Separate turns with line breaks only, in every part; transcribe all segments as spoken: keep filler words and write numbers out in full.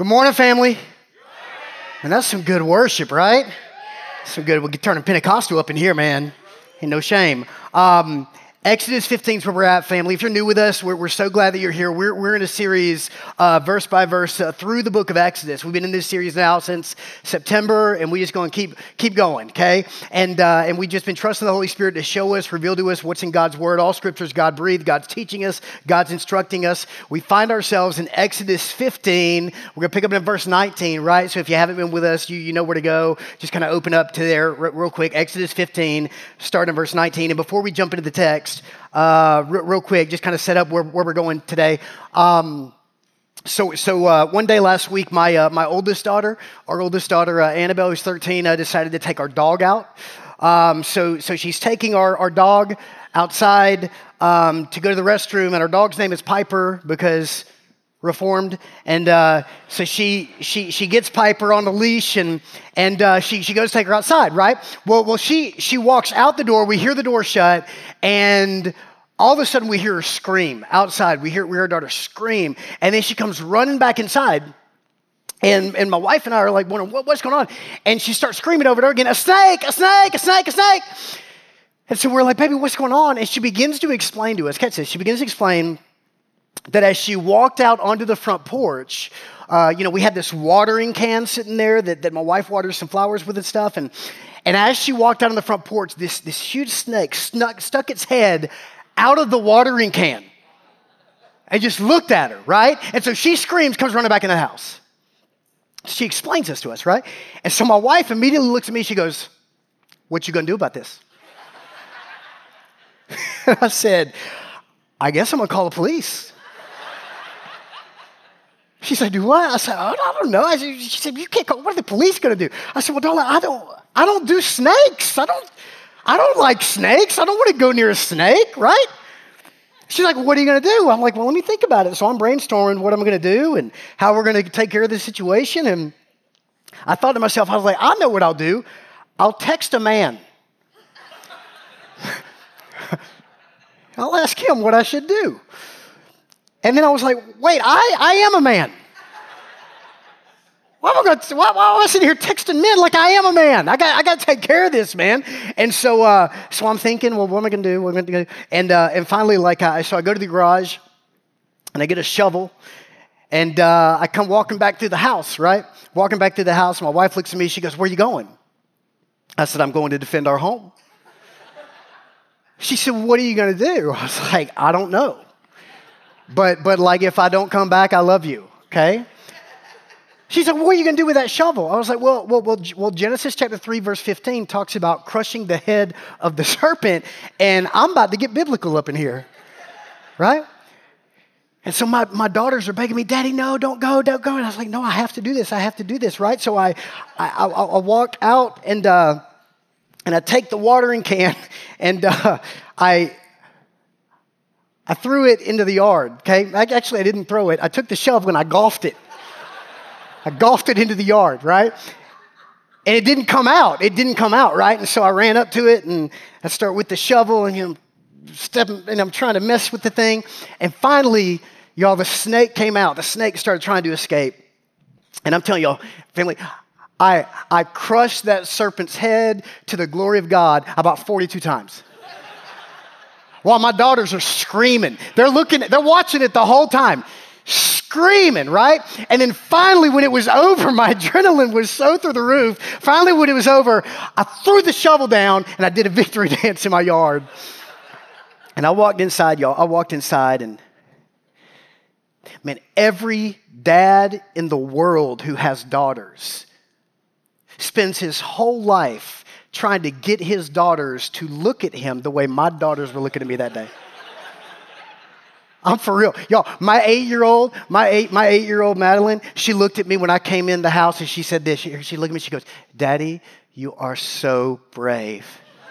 Good morning, family. And that's some good worship, right? Some good. We're turning Pentecostal up in here, man. Ain't no shame. Um, Exodus fifteen is where we're at, family. If you're new with us, we're, we're so glad that you're here. We're, we're in a series, uh, verse by verse, uh, through the book of Exodus. We've been in this series now since September, and we just going to keep keep going, okay? And uh, and we've just been trusting the Holy Spirit to show us, reveal to us what's in God's Word. All Scriptures God breathed. God's teaching us. God's instructing us. We find ourselves in Exodus fifteen. We're going to pick up in verse nineteen, right? So if you haven't been with us, you, you know where to go. Just kind of open up to there r- real quick. Exodus fifteen, starting in verse nineteen. And before we jump into the text, Uh, real, real quick, just kind of set up where, where we're going today. Um, so, so uh, one day last week, my uh, my oldest daughter, our oldest daughter, uh, Annabelle, who's thirteen, uh, decided to take our dog out. Um, so, so she's taking our, our dog outside um, to go to the restroom, and our dog's name is Piper because Reformed, and uh, so she she she gets Piper on the leash, and and uh, she she goes to take her outside, right? Well, well she she walks out the door. We hear the door shut, and all of a sudden we hear her scream outside. We hear we hear our daughter scream, and then she comes running back inside, and and my wife and I are like wondering what, what's going on, and she starts screaming over and over again, a snake, a snake, a snake, a snake. And so we're like, baby, what's going on? And she begins to explain to us. Catch this. She begins to explain that as she walked out onto the front porch, uh, you know, we had this watering can sitting there that, that my wife waters some flowers with and stuff. And, and as she walked out on the front porch, this, this huge snake snuck, stuck its head out of the watering can and just looked at her, right? And so she screams, comes running back in the house. She explains this to us, right? And so my wife immediately looks at me. She goes, "What you gonna do about this?" And I said, "I guess I'm gonna call the police." She said, "Do what?" I said, "I don't know." I said, she said, "You can't call. What are the police going to do?" I said, "Well, darling, I don't, I don't do snakes. I don't, I don't like snakes. I don't want to go near a snake, right?" She's like, "Well, what are you going to do?" I'm like, "Well, let me think about it." So I'm brainstorming what I'm going to do and how we're going to take care of this situation. And I thought to myself, I was like, "I know what I'll do. I'll text a man. I'll ask him what I should do." And then I was like, wait, I, I am a man. Why am I going to, why, why am I sitting here texting men like I am a man? I got I got to take care of this, man. And so uh, so I'm thinking, well, what am I going to do? What am I going to do? And uh, and finally, like I, so I go to the garage and I get a shovel and uh, I come walking back through the house, right? Walking back through the house. My wife looks at me. She goes, "Where are you going?" I said, "I'm going to defend our home." She said, "What are you going to do?" I was like, "I don't know. But, but like, if I don't come back, I love you, okay?" She said, "What are you going to do with that shovel?" I was like, well, well, well, well, Genesis chapter three, verse fifteen talks about crushing the head of the serpent, and I'm about to get biblical up in here, right? And so my, my daughters are begging me, "Daddy, no, don't go, don't go." And I was like, "No, I have to do this. I have to do this," right? So I, I, I, I walk out, and, uh, and I take the watering can, and uh, I... I threw it into the yard, okay? Actually, I didn't throw it. I took the shovel and I golfed it. I golfed it into the yard, right? And it didn't come out. It didn't come out, right? And so I ran up to it and I start with the shovel and, you know, stepping, and I'm trying to mess with the thing. And finally, y'all, the snake came out. The snake started trying to escape. And I'm telling y'all, family, I, I crushed that serpent's head to the glory of God about forty-two times. While my daughters are screaming. They're looking, they're watching it the whole time, screaming, right? And then finally, when it was over, my adrenaline was so through the roof. Finally, when it was over, I threw the shovel down and I did a victory dance in my yard. And I walked inside, y'all. I walked inside and, man, every dad in the world who has daughters spends his whole life trying to get his daughters to look at him the way my daughters were looking at me that day. I'm for real. Y'all, my eight-year-old, my eight, my eight-year-old Madeline, she looked at me when I came in the house and she said this. She, she looked at me, she goes, "Daddy, you are so brave."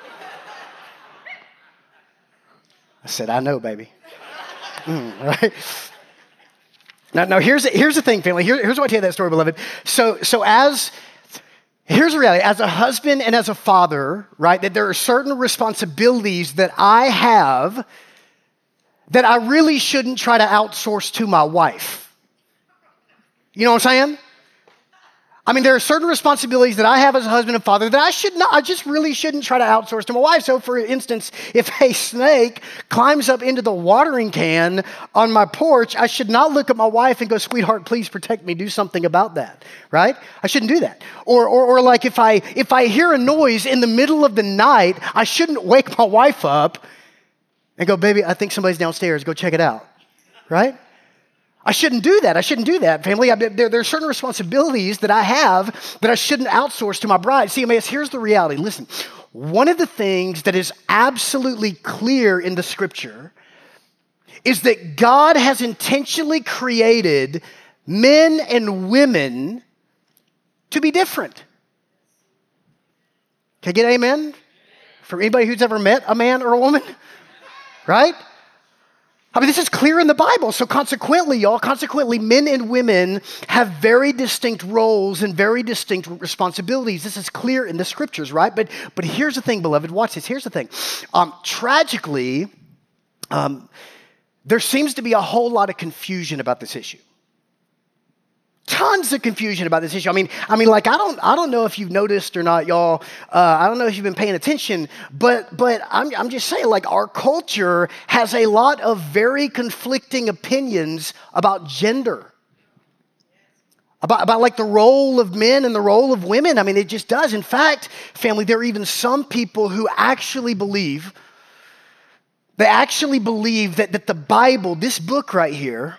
I said, "I know, baby." Mm, right? Now, now here's, here's the thing, family. Here, here's why I tell you that story, beloved. So, so as... Here's the reality. As a husband and as a father, right, that there are certain responsibilities that I have that I really shouldn't try to outsource to my wife. You know what I'm saying? I mean, there are certain responsibilities that I have as a husband and father that I should not, I just really shouldn't try to outsource to my wife. So for instance, if a snake climbs up into the watering can on my porch, I should not look at my wife and go, sweetheart, please protect me. Do something about that, right? I shouldn't do that. Or, or, or like if I, if I hear a noise in the middle of the night, I shouldn't wake my wife up and go, baby, I think somebody's downstairs. Go check it out, right? I shouldn't do that. I shouldn't do that, family. I, there, there are certain responsibilities that I have that I shouldn't outsource to my bride. See, Emmaus, here's the reality. Listen, one of the things that is absolutely clear in the scripture is that God has intentionally created men and women to be different. Can I get amen? From anybody who's ever met a man or a woman, right? I mean, this is clear in the Bible. So consequently, y'all, consequently, men and women have very distinct roles and very distinct responsibilities. This is clear in the scriptures, right? But but here's the thing, beloved. Watch this. Here's the thing. Um, tragically, um, there seems to be a whole lot of confusion about this issue. Tons of confusion about this issue. I mean, I mean, like I don't, I don't know if you've noticed or not, y'all. Uh, I don't know if you've been paying attention, but, but I'm, I'm just saying, like our culture has a lot of very conflicting opinions about gender, about, about like the role of men and the role of women. I mean, it just does. In fact, family, there are even some people who actually believe, they actually believe that that the Bible, this book right here,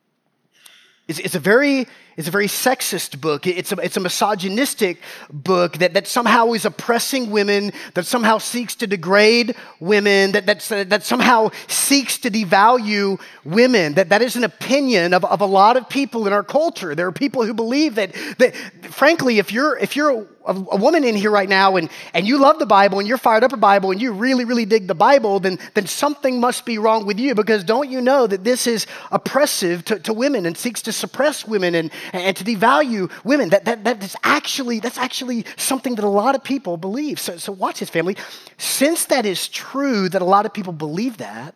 is, is a very It's a very sexist book. It's a, it's a misogynistic book that, that somehow is oppressing women, that somehow seeks to degrade women, that, that's, uh, that somehow seeks to devalue women. That, that is an opinion of, of a lot of people in our culture. There are people who believe that, that frankly, if you're, if you're a, a woman in here right now and, and you love the Bible and you're fired up a Bible and you really, really dig the Bible, then, then something must be wrong with you, because don't you know that this is oppressive to, to women and seeks to suppress women and and to devalue women. That, that, that is actually, that's actually something that a lot of people believe. So, so watch this, family. Since that is true, that a lot of people believe that,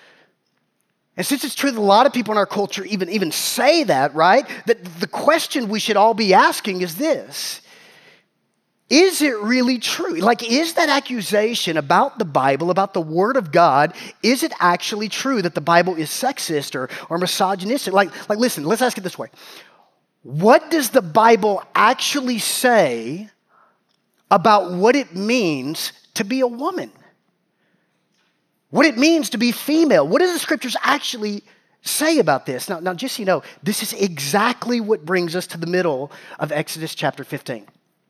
and since it's true that a lot of people in our culture even, even say that, right, that the question we should all be asking is this: is it really true? Like, is that accusation about the Bible, about the Word of God, is it actually true that the Bible is sexist or, or misogynistic? Like, like, listen, let's ask it this way. What does the Bible actually say about what it means to be a woman? What it means to be female? What does the scriptures actually say about this? Now, now, just so you know, this is exactly what brings us to the middle of Exodus chapter fifteen.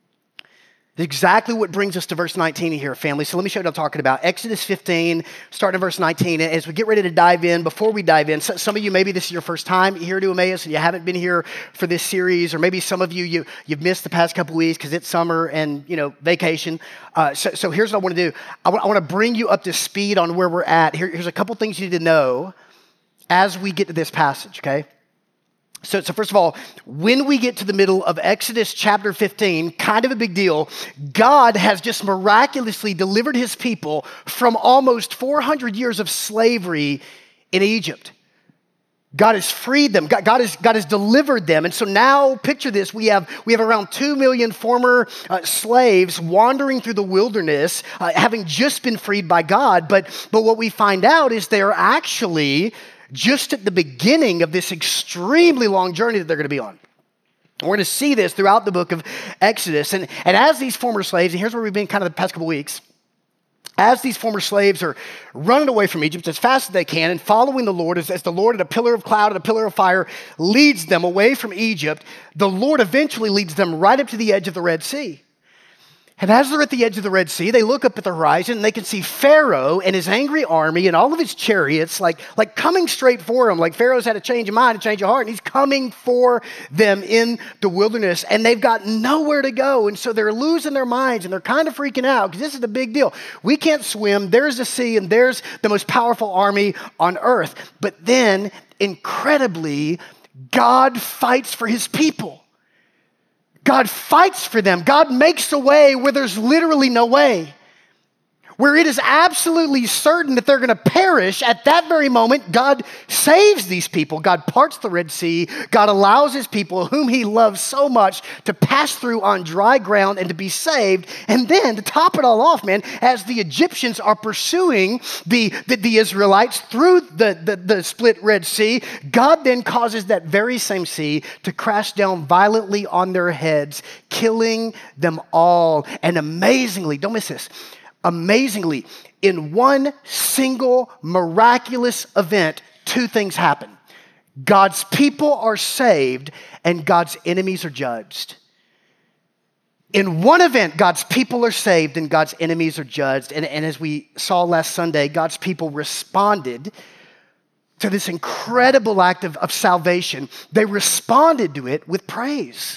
Exactly what brings us to verse nineteen here, family. So let me show you what I'm talking about. Exodus fifteen, starting in verse nineteen. As we get ready to dive in, before we dive in, some of you, maybe this is your first time here to Emmaus and you haven't been here for this series, or maybe some of you, you you've missed the past couple weeks because it's summer and, you know, vacation. Uh, so, so here's what I want to do. I want, I want to bring you up to speed on where we're at. Here, here's a couple things you need to know as we get to this passage, okay? So, so first of all, when we get to the middle of Exodus chapter fifteen, kind of a big deal, God has just miraculously delivered his people from almost four hundred years of slavery in Egypt. God has freed them. God, God, has, God has delivered them. And so now, picture this, we have, we have around two million former uh, slaves wandering through the wilderness, uh, having just been freed by God. But, but what we find out is they're actually just at the beginning of this extremely long journey that they're going to be on. We're going to see this throughout the book of Exodus. And, and as these former slaves, and here's where we've been kind of the past couple weeks, as these former slaves are running away from Egypt as fast as they can and following the Lord, as, as the Lord in a pillar of cloud and a pillar of fire leads them away from Egypt, the Lord eventually leads them right up to the edge of the Red Sea. And as they're at the edge of the Red Sea, they look up at the horizon and they can see Pharaoh and his angry army and all of his chariots like, like coming straight for them. Like Pharaoh's had a change of mind, a change of heart, and he's coming for them in the wilderness. And they've got nowhere to go. And so they're losing their minds and they're kind of freaking out because this is the big deal. We can't swim. There's the sea and there's the most powerful army on earth. But then, incredibly, God fights for his people. God fights for them. God makes a way where there's literally no way. where it is absolutely certain that they're going to perish, at that very moment, God saves these people. God parts the Red Sea. God allows his people, whom he loves so much, to pass through on dry ground and to be saved. And then, to top it all off, man, as the Egyptians are pursuing the, the, the Israelites through the, the, the split Red Sea, God then causes that very same sea to crash down violently on their heads, killing them all. And amazingly, don't miss this, amazingly, in one single miraculous event, two things happen. God's people are saved and God's enemies are judged. In one event, God's people are saved and God's enemies are judged. And, and as we saw last Sunday, God's people responded to this incredible act of, of salvation. They responded to it with praise.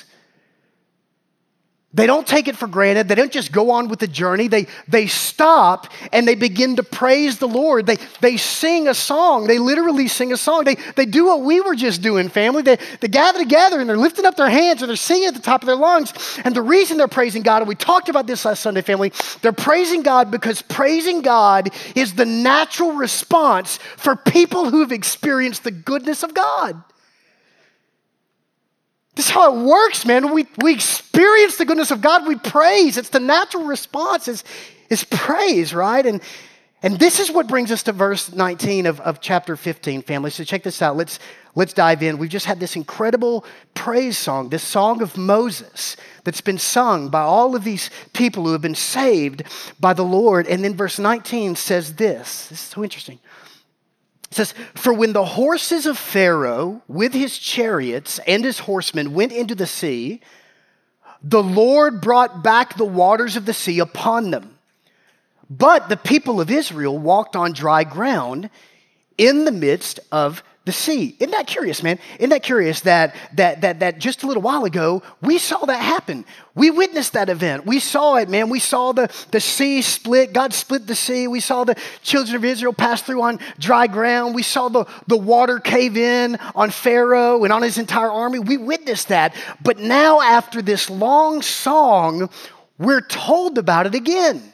They don't take it for granted. They don't just go on with the journey. They, they stop and they begin to praise the Lord. They, they sing a song. They literally sing a song. They, they do what we were just doing, family. They, they gather together and they're lifting up their hands and they're singing at the top of their lungs. And the reason they're praising God, and we talked about this last Sunday, family, they're praising God because praising God is the natural response for people who have experienced the goodness of God. This is how it works, man. When we, we experience the goodness of God, we praise. It's the natural response is, is praise, right? And, and this is what brings us to verse nineteen of, of chapter fifteen, family. So check this out. Let's, let's dive in. We've just had this incredible praise song, this song of Moses that's been sung by all of these people who have been saved by the Lord. And then verse nineteen says this. This is so interesting. It says, for when the horses of Pharaoh with his chariots and his horsemen went into the sea, the Lord brought back the waters of the sea upon them. But the people of Israel walked on dry ground in the midst of the sea. Isn't that curious, man? Isn't that curious that, that, that, that just a little while ago, we saw that happen. We witnessed that event. We saw it, man. We saw the, the sea split. God split the sea. We saw the children of Israel pass through on dry ground. We saw the, the water cave in on Pharaoh and on his entire army. We witnessed that. But now after this long song, we're told about it again.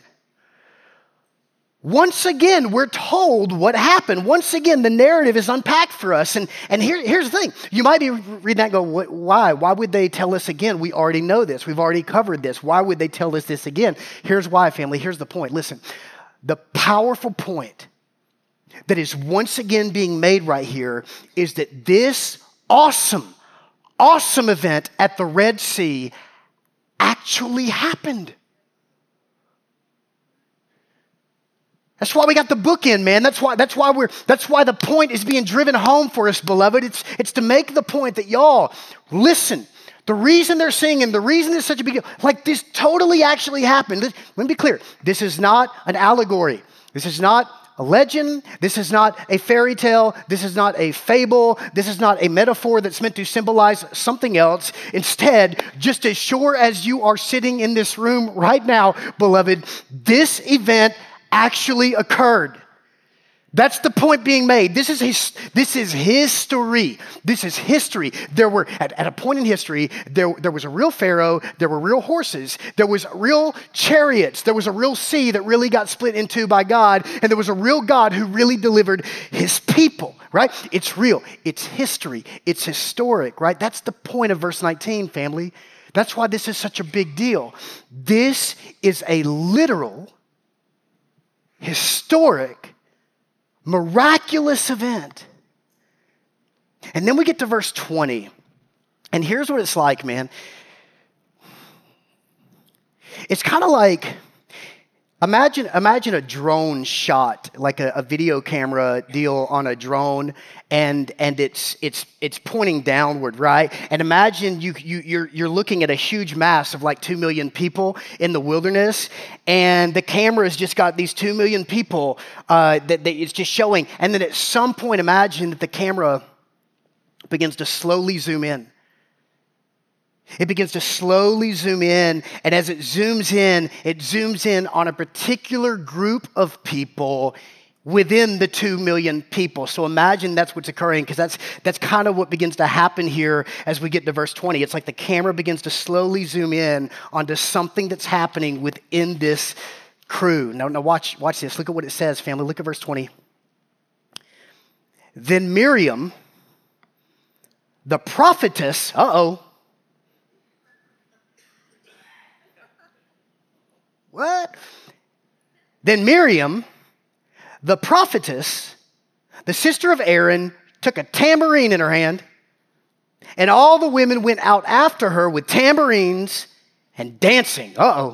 Once again, we're told what happened. Once again, the narrative is unpacked for us. And, and here, here's the thing. You might be reading that and go, why? Why would they tell us again? We already know this. We've already covered this. Why would they tell us this again? Here's why, family. Here's the point. Listen, the powerful point that is once again being made right here is that this awesome, awesome event at the Red Sea actually happened. That's why we got the book in, man. That's why, that's why we're, that's why the point is being driven home for us, beloved. It's, it's to make the point that y'all, listen, the reason they're singing, the reason it's such a big deal, like this totally actually happened. Let me be clear. This is not an allegory. This is not a legend. This is not a fairy tale. This is not a fable. This is not a metaphor that's meant to symbolize something else. Instead, just as sure as you are sitting in this room right now, beloved, this event actually occurred. That's the point being made. This is his, this is history. This is history. There were, at, at a point in history, there, there was a real Pharaoh, there were real horses, there was real chariots, there was a real sea that really got split in two by God, and there was a real God who really delivered his people, right? It's real. It's history. It's historic, right? That's the point of verse nineteen, family. That's why this is such a big deal. This is a literal, historic, miraculous event. And then we get to verse twenty. And here's what it's like, man. It's kind of like, imagine, imagine a drone shot, like a, a video camera deal on a drone, and and it's it's it's pointing downward, right? And imagine you you you're you're looking at a huge mass of like two million people in the wilderness, and the camera has just got these two million people uh, that, that it's just showing, and then at some point, imagine that the camera begins to slowly zoom in. It begins to slowly zoom in, and as it zooms in, it zooms in on a particular group of people within the two million people. So imagine that's what's occurring, because that's that's kind of what begins to happen here as we get to verse twenty. It's like the camera begins to slowly zoom in onto something that's happening within this crew. Now, now watch, watch this. Look at what it says, family. Look at verse twenty. Then Miriam, the prophetess, uh-oh. What? Then Miriam, the prophetess, the sister of Aaron, took a tambourine in her hand, and all the women went out after her with tambourines and dancing. Uh-oh.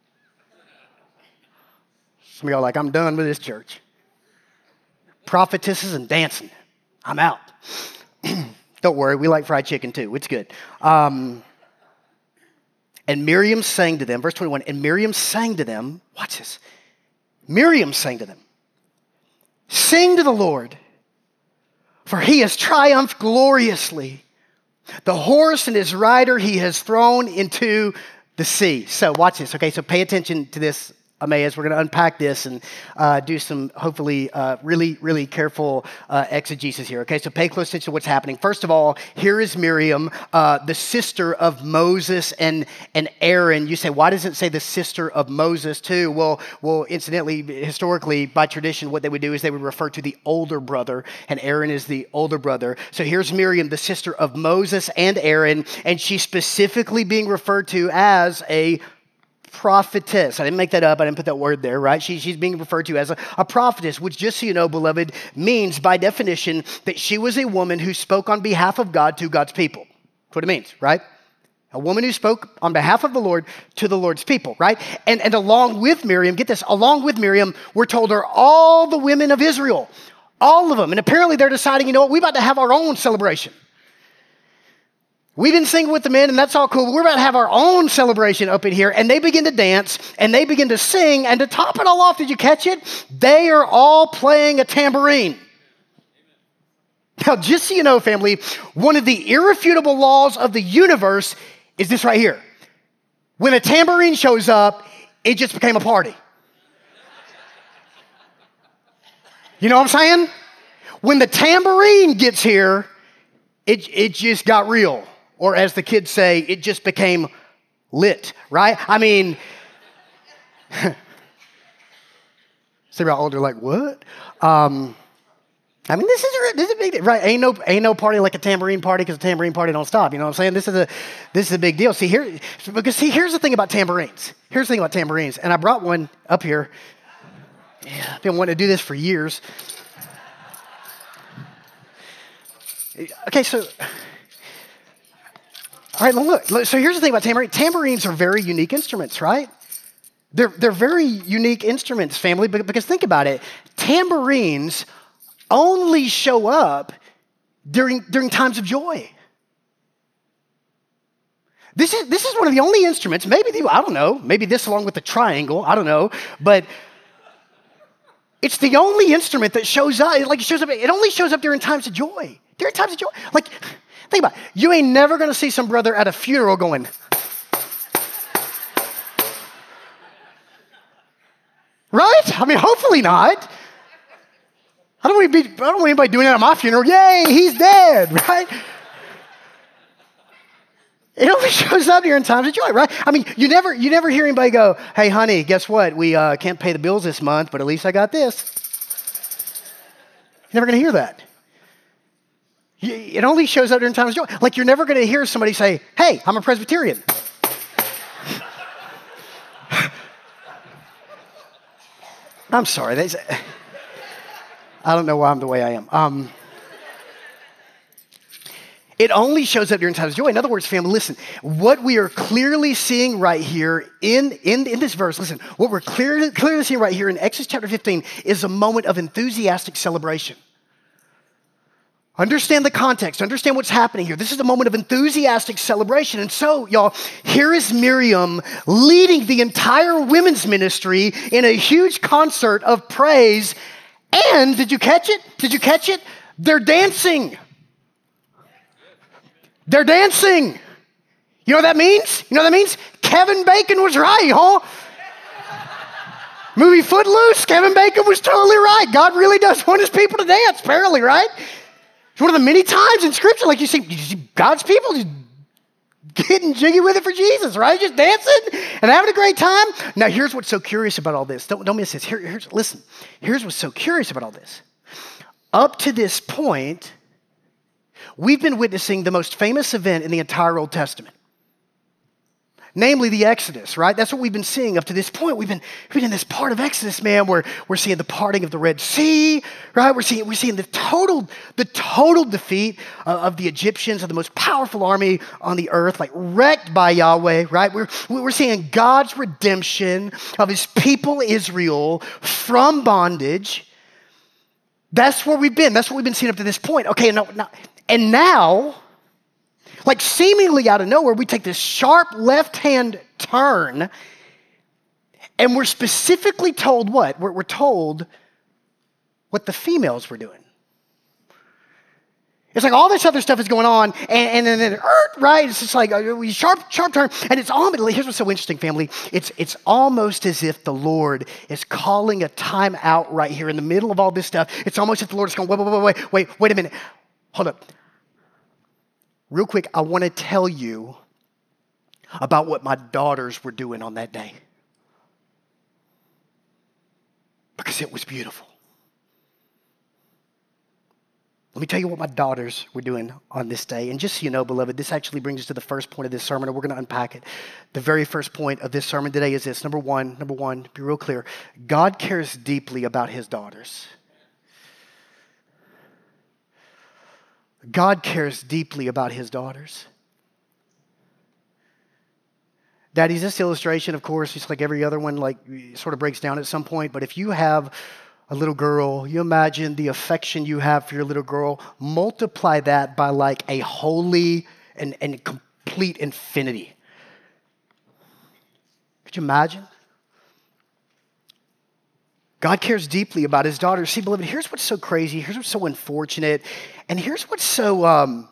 Some of y'all are like, I'm done with this church. Prophetesses and dancing. I'm out. Don't worry, we like fried chicken too. It's good. Um, and Miriam sang to them, verse twenty-one, and Miriam sang to them, watch this. Miriam sang to them, sing to the Lord, for he has triumphed gloriously. The horse and his rider he has thrown into the sea. So watch this, okay? So pay attention to this, Emmaus. We're going to unpack this and uh, do some, hopefully, uh, really, really careful uh, exegesis here. Okay, so pay close attention to what's happening. First of all, here is Miriam, uh, the sister of Moses and, and Aaron. You say, why does it say the sister of Moses too? Well, well, incidentally, historically, by tradition, what they would do is they would refer to the older brother, and Aaron is the older brother. So here's Miriam, the sister of Moses and Aaron, and she's specifically being referred to as a prophetess. I didn't make that up. I didn't put that word there, right? She, she's being referred to as a, a prophetess, which, just so you know, beloved, means by definition that she was a woman who spoke on behalf of God to God's people. That's what it means, right? A woman who spoke on behalf of the Lord to the Lord's people, right? And, and along with Miriam, get this, along with Miriam, we're told are all the women of Israel, all of them. And apparently they're deciding, you know what, we're about to have our own celebration. We've been singing with the men, and that's all cool, but we're about to have our own celebration up in here. And they begin to dance, and they begin to sing, and to top it all off, did you catch it? They are all playing a tambourine. Now, just so you know, family, one of the irrefutable laws of the universe is this right here. When a tambourine shows up, it just became a party. You know what I'm saying? When the tambourine gets here, it, it just got real. Or as the kids say, it just became lit, right? I mean, some of y'all older like, what? Um, I mean, this is, this is a big deal, right? Ain't no, ain't no party like a tambourine party because a tambourine party don't stop. You know what I'm saying? This is a, this is a big deal. See here, because see, here's the thing about tambourines. Here's the thing about tambourines, and I brought one up here. Yeah, I've been wanting to do this for years. Okay, so. All right, look, look, so here's the thing about tambourines. Tambourines are very unique instruments, right? They're, they're very unique instruments, family, because think about it. Tambourines only show up during, during times of joy. This is, this is one of the only instruments, maybe, the, I don't know, maybe this along with the triangle, I don't know, but it's the only instrument that shows up, like it shows up, it only shows up during times of joy. During times of joy. Like, think about it. You ain't never going to see some brother at a funeral going, right? I mean, hopefully not. I don't want, to be, I don't want anybody doing that at my funeral. Yay, he's dead, right? It only shows up during times of joy, right? I mean, you never, you never hear anybody go, hey, honey, guess what? We uh, can't pay the bills this month, but at least I got this. You're never going to hear that. It only shows up during times of joy. Like you're never going to hear somebody say, hey, I'm a Presbyterian. I'm sorry. That's, I don't know why I'm the way I am. Um, it only shows up during times of joy. In other words, family, listen, what we are clearly seeing right here in, in, in this verse, listen, what we're clearly, clearly seeing right here in Exodus chapter fifteen is a moment of enthusiastic celebration. Understand the context. Understand what's happening here. This is a moment of enthusiastic celebration. And so, y'all, here is Miriam leading the entire women's ministry in a huge concert of praise. And did you catch it? Did you catch it? They're dancing. They're dancing. You know what that means? You know what that means? Kevin Bacon was right, huh? Movie Footloose, Kevin Bacon was totally right. God really does want his people to dance, apparently, right? It's one of the many times in Scripture, like you see, you see God's people getting jiggy with it for Jesus, right? Just dancing and having a great time. Now, here's what's so curious about all this. Don't, don't miss this. Here, here's, listen, here's what's so curious about all this. Up to this point, we've been witnessing the most famous event in the entire Old Testament. Namely the Exodus, right? That's what we've been seeing up to this point. We've been, we've been in this part of Exodus, man, where we're seeing the parting of the Red Sea, right? We're seeing, we're seeing the total, the total defeat uh, of the Egyptians, of the most powerful army on the earth, like wrecked by Yahweh, right? We're, we're seeing God's redemption of his people Israel from bondage. That's where we've been. That's what we've been seeing up to this point. Okay, no, no, and now, like seemingly out of nowhere, we take this sharp left-hand turn and we're specifically told what? We're, we're told what the females were doing. It's like all this other stuff is going on and, and then, then right? It's just like a sharp, sharp turn. And it's almost, here's what's so interesting, family. It's, it's almost as if the Lord is calling a time out right here in the middle of all this stuff. It's almost as if the Lord is going, wait, wait, wait, wait, wait, wait a minute. Hold up. Real quick, I want to tell you about what my daughters were doing on that day. Because it was beautiful. Let me tell you what my daughters were doing on this day. And just so you know, beloved, this actually brings us to the first point of this sermon, and we're going to unpack it. The very first point of this sermon today is this. Number one, number one, be real clear. God cares deeply about his daughters. God cares deeply about his daughters. Daddies, this illustration, of course, just like every other one, like sort of breaks down at some point. But if you have a little girl, you imagine the affection you have for your little girl, multiply that by like a holy and, and complete infinity. Could you imagine? God cares deeply about his daughters. See, beloved, here's what's so crazy. Here's what's so unfortunate. And here's what's so um,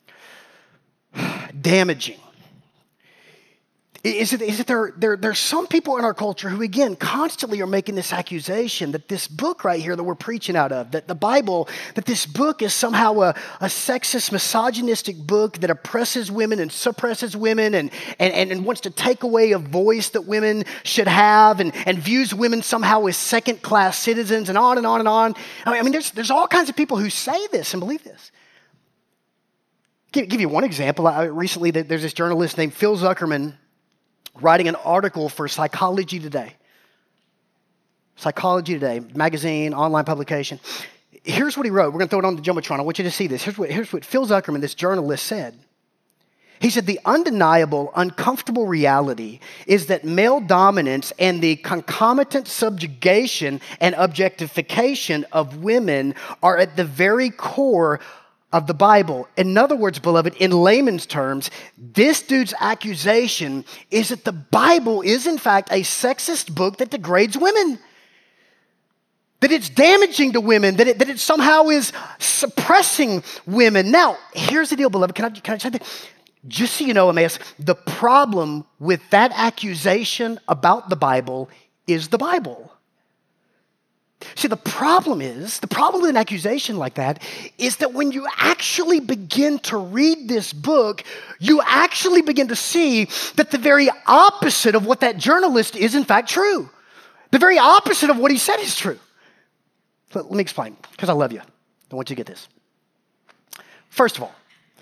damaging. Is it, is it there, there, there's some people in our culture who, again, constantly are making this accusation that this book right here that we're preaching out of, that the Bible, that this book is somehow a, a sexist, misogynistic book that oppresses women and suppresses women and, and, and wants to take away a voice that women should have and, and views women somehow as second-class citizens and on and on and on. I mean, there's, there's all kinds of people who say this and believe this. Give, give you one example. I, recently, there's this journalist named Phil Zuckerman writing an article for Psychology Today. Psychology Today, magazine, online publication. Here's what he wrote. We're going to throw it on the Jumbotron. I want you to see this. Here's what, here's what Phil Zuckerman, this journalist, said. He said, the undeniable, uncomfortable reality is that male dominance and the concomitant subjugation and objectification of women are at the very core of the Bible. In other words, beloved, in layman's terms, this dude's accusation is that the Bible is in fact a sexist book that degrades women. That it's damaging to women, that it, that it somehow is suppressing women. Now, here's the deal, beloved. Can I, can I say that? Just so you know, Emmaus, the problem with that accusation about the Bible is the Bible. See, the problem is, the problem with an accusation like that is that when you actually begin to read this book, you actually begin to see that the very opposite of what that journalist is in fact true. The very opposite of what he said is true. Let, let me explain, because I love you. I want you to get this. First of all,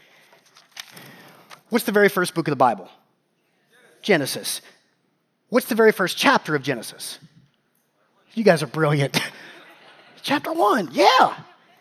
what's the very first book of the Bible? Genesis. What's the very first chapter of Genesis? You guys are brilliant. Chapter one, yeah.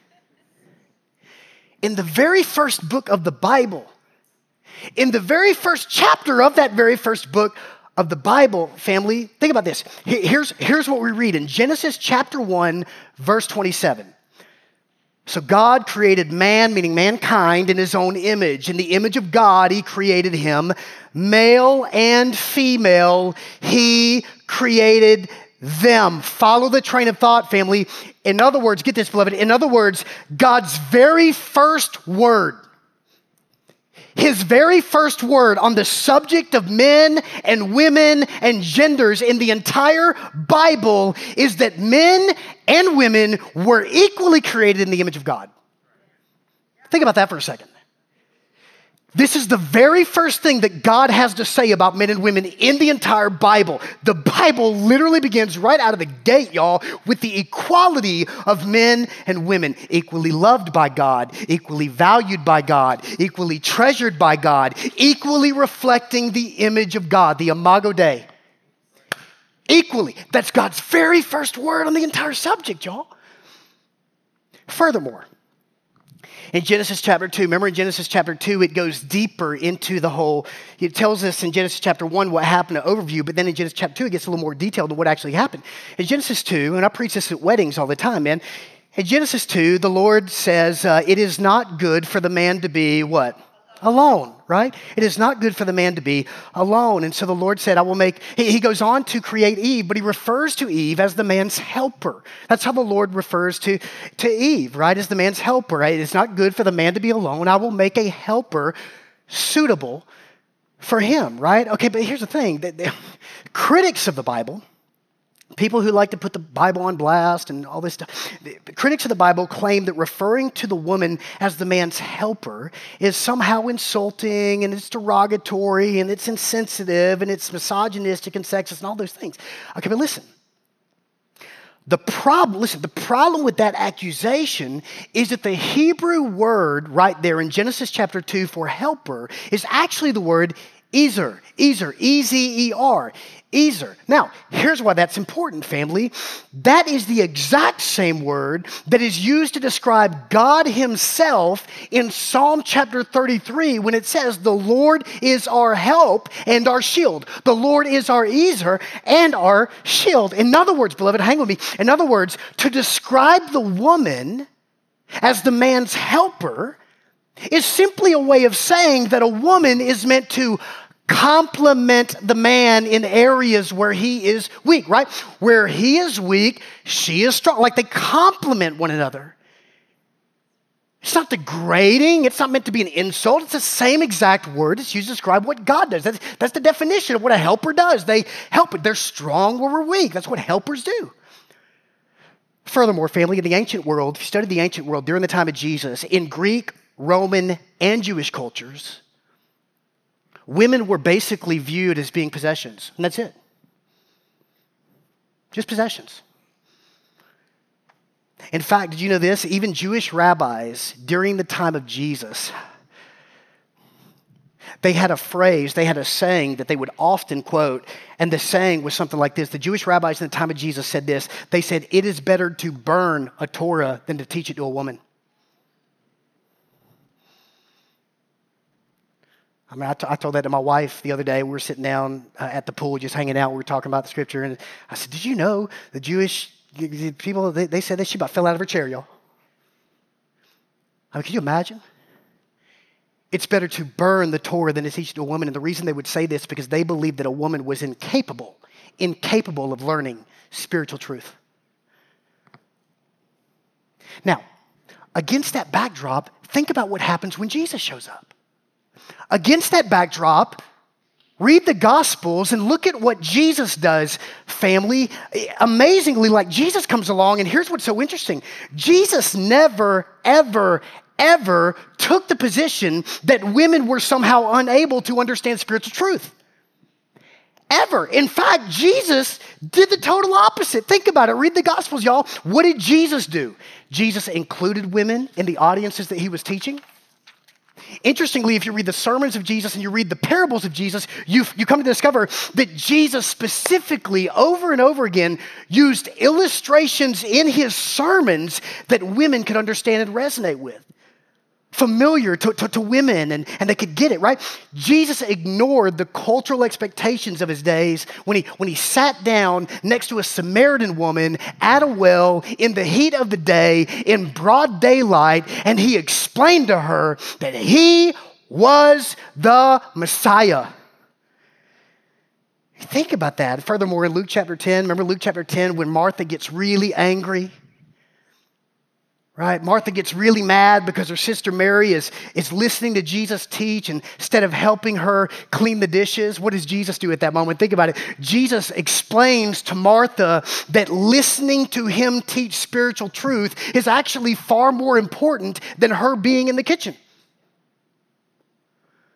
In the very first book of the Bible, in the very first chapter of that very first book of the Bible, family, think about this. Here's, here's what we read in Genesis chapter one, verse twenty-seven. So God created man, meaning mankind, in his own image. In the image of God, he created him. Male and female, he created them. Follow the train of thought, family. In other words, get this, beloved. In other words, God's very first word, his very first word on the subject of men and women and genders in the entire Bible is that men and women were equally created in the image of God. Think about that for a second. This is the very first thing that God has to say about men and women in the entire Bible. The Bible literally begins right out of the gate, y'all, with the equality of men and women, equally loved by God, equally valued by God, equally treasured by God, equally reflecting the image of God, the Imago Dei. Equally. That's God's very first word on the entire subject, y'all. Furthermore, in Genesis chapter two, remember in Genesis chapter two, it goes deeper into the whole, it tells us in Genesis chapter one what happened, an overview, but then in Genesis chapter two, it gets a little more detailed on what actually happened. In Genesis two, and I preach this at weddings all the time, man. In Genesis two, the Lord says, uh, it is not good for the man to be what? Alone, right? It is not good for the man to be alone. And so the Lord said, I will make, he, he goes on to create Eve, but he refers to Eve as the man's helper. That's how the Lord refers to, to Eve, right? As the man's helper, right? It is not good for the man to be alone. I will make a helper suitable for him, right? Okay, but here's the thing. The, the critics of the Bible, people who like to put the Bible on blast and all this stuff, the critics of the Bible claim that referring to the woman as the man's helper is somehow insulting and it's derogatory and it's insensitive and it's misogynistic and sexist and all those things. Okay, but listen. The problem, listen, the problem with that accusation is that the Hebrew word right there in Genesis chapter two for helper is actually the word Ezer, Ezer, E Z E R, Ezer. Now, here's why that's important, family. That is the exact same word that is used to describe God himself in Psalm chapter thirty-three when it says, the Lord is our help and our shield. The Lord is our Ezer and our shield. In other words, beloved, hang with me. In other words, to describe the woman as the man's helper is simply a way of saying that a woman is meant to complement the man in areas where he is weak, right? Where he is weak, she is strong. Like they complement one another. It's not degrading. It's not meant to be an insult. It's the same exact word it's used to describe what God does. That's, that's the definition of what a helper does. They help. They're strong where we're weak. That's what helpers do. Furthermore, family, in the ancient world, if you studied the ancient world during the time of Jesus, in Greek, Roman, and Jewish cultures, women were basically viewed as being possessions, and that's it. Just possessions. In fact, did you know this? Even Jewish rabbis during the time of Jesus, they had a phrase, they had a saying that they would often quote, and the saying was something like this. The Jewish rabbis in the time of Jesus said this. They said, it is better to burn a Torah than to teach it to a woman. I mean, I, t- I told that to my wife the other day. We were sitting down uh, at the pool just hanging out. We were talking about the scripture. And I said, did you know the Jewish people, they, they said that she about fell out of her chair, y'all. I mean, can you imagine? It's better to burn the Torah than to teach it to a woman. And the reason they would say this is because they believed that a woman was incapable, incapable of learning spiritual truth. Now, against that backdrop, think about what happens when Jesus shows up. Against that backdrop, read the Gospels and look at what Jesus does, family. Amazingly, like Jesus comes along, and here's what's so interesting. Jesus never, ever, ever took the position that women were somehow unable to understand spiritual truth. Ever. In fact, Jesus did the total opposite. Think about it. Read the Gospels, y'all. What did Jesus do? Jesus included women in the audiences that he was teaching. Interestingly, if you read the sermons of Jesus and you read the parables of Jesus, you, you come to discover that Jesus specifically over and over again used illustrations in his sermons that women could understand and resonate with. Familiar to, to, to women, and, and they could get it, right? Jesus ignored the cultural expectations of his days when he, when he sat down next to a Samaritan woman at a well in the heat of the day in broad daylight, and he explained to her that he was the Messiah. Think about that. Furthermore, in Luke chapter ten, remember Luke chapter ten when Martha gets really angry? Right? Martha gets really mad because her sister Mary is, is listening to Jesus teach, and instead of helping her clean the dishes, what does Jesus do at that moment? Think about it. Jesus explains to Martha that listening to him teach spiritual truth is actually far more important than her being in the kitchen.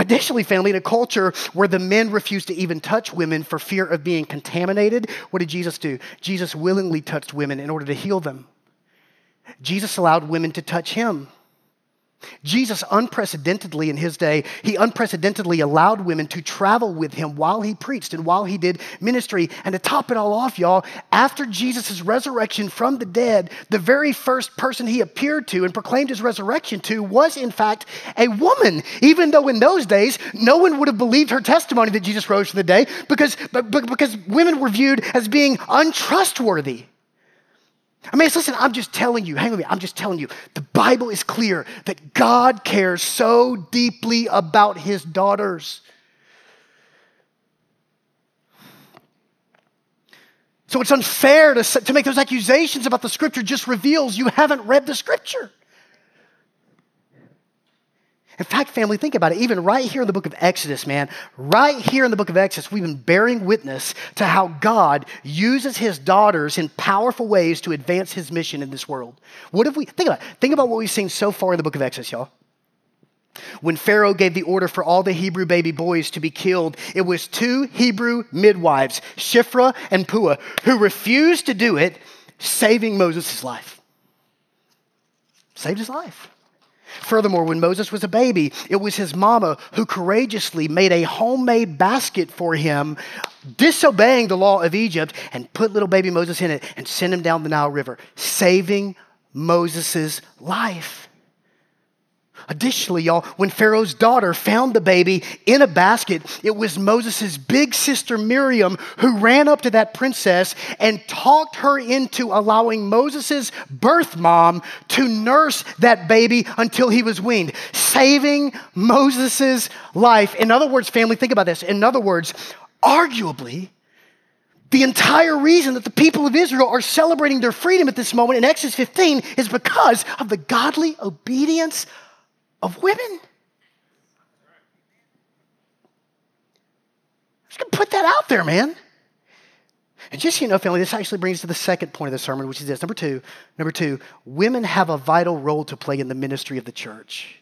Additionally, family, in a culture where the men refused to even touch women for fear of being contaminated, what did Jesus do? Jesus willingly touched women in order to heal them. Jesus allowed women to touch him. Jesus unprecedentedly in his day, he unprecedentedly allowed women to travel with him while he preached and while he did ministry. And to top it all off, y'all, after Jesus' resurrection from the dead, the very first person he appeared to and proclaimed his resurrection to was in fact a woman, even though in those days, no one would have believed her testimony that Jesus rose from the dead because, because women were viewed as being untrustworthy. I mean, listen, I'm just telling you, hang with me, I'm just telling you, the Bible is clear that God cares so deeply about his daughters. So it's unfair to, to make those accusations about the scripture just reveals you haven't read the scripture. In fact, family, think about it. Even right here in the book of Exodus, man, right here in the book of Exodus, we've been bearing witness to how God uses his daughters in powerful ways to advance his mission in this world. What have we, think about it. Think about what we've seen so far in the book of Exodus, y'all. When Pharaoh gave the order for all the Hebrew baby boys to be killed, it was two Hebrew midwives, Shiphrah and Puah, who refused to do it, saving Moses' life. Saved his life. Furthermore, when Moses was a baby, it was his mama who courageously made a homemade basket for him, disobeying the law of Egypt, and put little baby Moses in it and sent him down the Nile River, saving Moses' life. Additionally, y'all, when Pharaoh's daughter found the baby in a basket, it was Moses' big sister Miriam who ran up to that princess and talked her into allowing Moses' birth mom to nurse that baby until he was weaned, saving Moses' life. In other words, family, think about this. In other words, arguably, the entire reason that the people of Israel are celebrating their freedom at this moment in Exodus fifteen is because of the godly obedience of women. I'm just going to put that out there, man. And just so you know, family, this actually brings us to the second point of the sermon, which is this. Number two, number two, women have a vital role to play in the ministry of the church.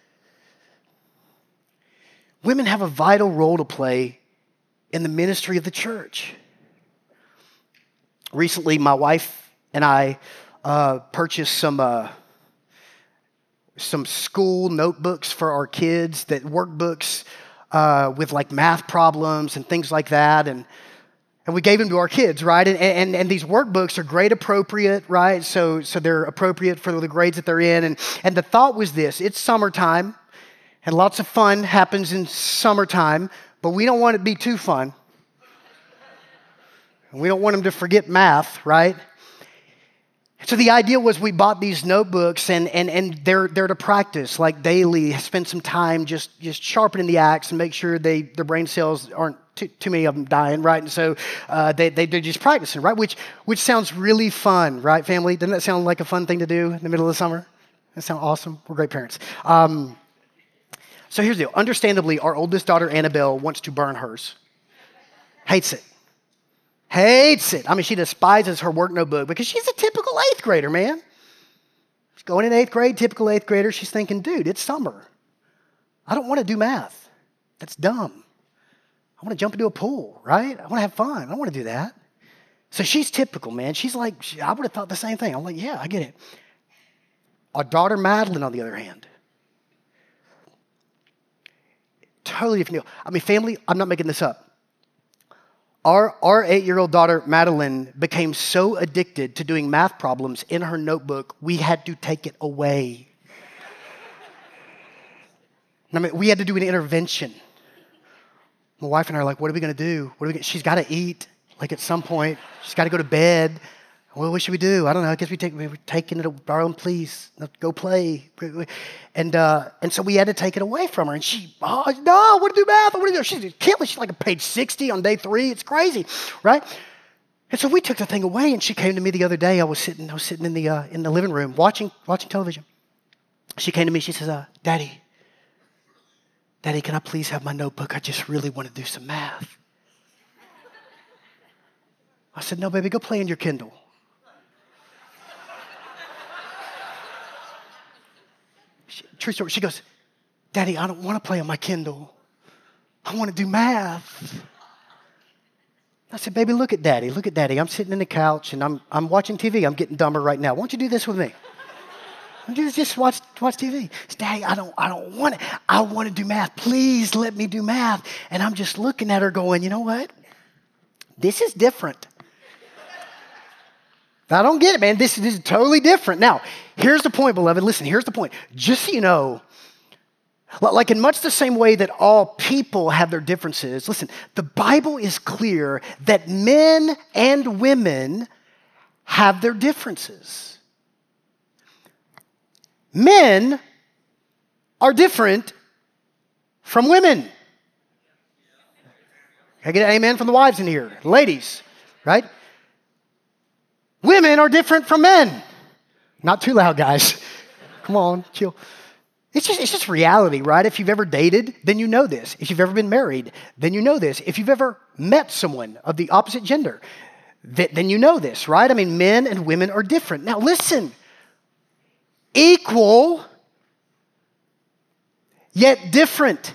Women have a vital role to play in the ministry of the church. Recently, my wife and I uh, purchased some uh, some school notebooks for our kids, that workbooks uh, with like math problems and things like that. And and we gave them to our kids, right? And, and, and these workbooks are grade appropriate, right? So so they're appropriate for the grades that they're in. And, and the thought was this: it's summertime, and lots of fun happens in summertime, but we don't want it to be too fun. And we don't want them to forget math, right? So the idea was we bought these notebooks and and and they're they're to practice like daily, spend some time just just sharpening the axe and make sure they their brain cells aren't too, too many of them dying, right? And so uh, they they they're just practicing, right? Which which sounds really fun, right, family? Doesn't that sound like a fun thing to do in the middle of the summer? That sounds awesome. We're great parents. Um, so here's the deal. Understandably, our oldest daughter Annabelle wants to burn hers, hates it. Hates it. I mean, she despises her work notebook because she's a typical eighth grader, man. She's going in eighth grade, typical eighth grader. She's thinking, dude, it's summer. I don't want to do math. That's dumb. I want to jump into a pool, right? I want to have fun. I don't want to do that. So she's typical, man. She's like, she, I would have thought the same thing. I'm like, yeah, I get it. Our daughter Madeline, on the other hand, totally different deal. I mean, family, I'm not making this up. Our, our eight-year-old daughter, Madeline, became so addicted to doing math problems in her notebook, we had to take it away. I mean, we had to do an intervention. My wife and I are like, what are we going to do? What are we gonna, she's got to eat, like at some point. She's got to go to bed. Well, what should we do? I don't know. I guess we take, we're taking it, our own, please. Go play. And uh, and so we had to take it away from her. And she, oh, no, I want to do math. I want to do it. She's killing. She's like a page sixty on day three. It's crazy, right? And so we took the thing away. And she came to me the other day. I was sitting, I was sitting in the uh, in the living room watching watching television. She came to me. She says, uh, "Daddy, Daddy, can I please have my notebook? I just really want to do some math." I said, "No, baby, go play in your Kindle." She, true story. She goes, "Daddy, I don't want to play on my Kindle. I want to do math. I said, baby, look at daddy. Look at daddy. I'm sitting in the couch and I'm, I'm watching T V. I'm getting dumber right now. Why don't you do this with me? Why don't you just watch, watch T V? Said, daddy, I don't, I don't want it. I want to do math. Please let me do math. And I'm just looking at her going, you know what? This is different. I don't get it, man. This, this is totally different. Now, here's the point, beloved. Listen, here's the point. Just so you know, like in much the same way that all people have their differences, listen, the Bible is clear that men and women have their differences. Men are different from women. Can I get an amen from the wives in here? Ladies, right? Women are different from men. Not too loud, guys. Come on, chill. It's just, it's just reality, right? If you've ever dated, then you know this. If you've ever been married, then you know this. If you've ever met someone of the opposite gender, th- then you know this, right? I mean, men and women are different. Now, listen. Equal, yet different.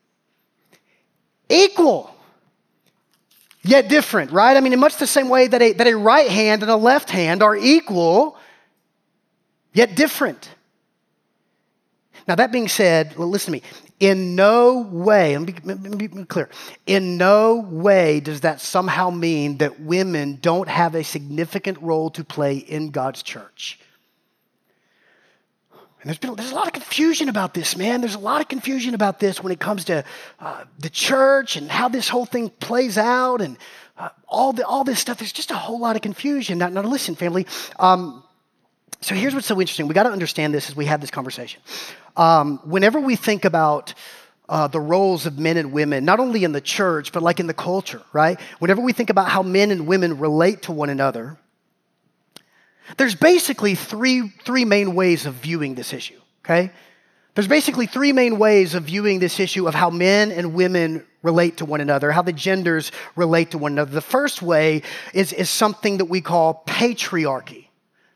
Equal, yet different, right? I mean, in much the same way that a, that a right hand and a left hand are equal, yet different. Now, that being said, listen to me. In no way, let me, be, let me be clear, in no way does that somehow mean that women don't have a significant role to play in God's church. And there's been there's a lot of confusion about this, man. There's a lot of confusion about this when it comes to uh, the church and how this whole thing plays out and uh, all the all this stuff. There's just a whole lot of confusion. Now, now listen, family. Um, so here's what's so interesting. We got to understand this as we have this conversation. Um, whenever we think about uh, the roles of men and women, not only in the church, but like in the culture, right? Whenever we think about how men and women relate to one another, there's basically three, three main ways of viewing this issue, okay? There's basically three main ways of viewing this issue of how men and women relate to one another, how the genders relate to one another. The first way is, is something that we call patriarchy.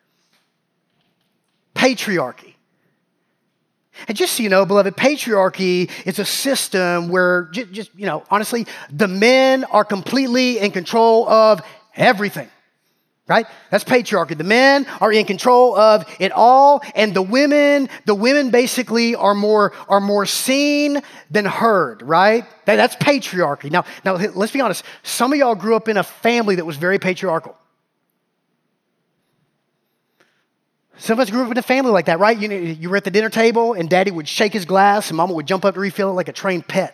Patriarchy. And just so you know, beloved, patriarchy is a system where, just, just you know, honestly, the men are completely in control of everything. Right? That's patriarchy. The men are in control of it all, and the women, the women basically are more are more seen than heard, right? That, that's patriarchy. Now, now let's be honest. Some of y'all grew up in a family that was very patriarchal. Some of us grew up in a family like that, right? You know, you were at the dinner table, and Daddy would shake his glass, and Mama would jump up to refill it like a trained pet.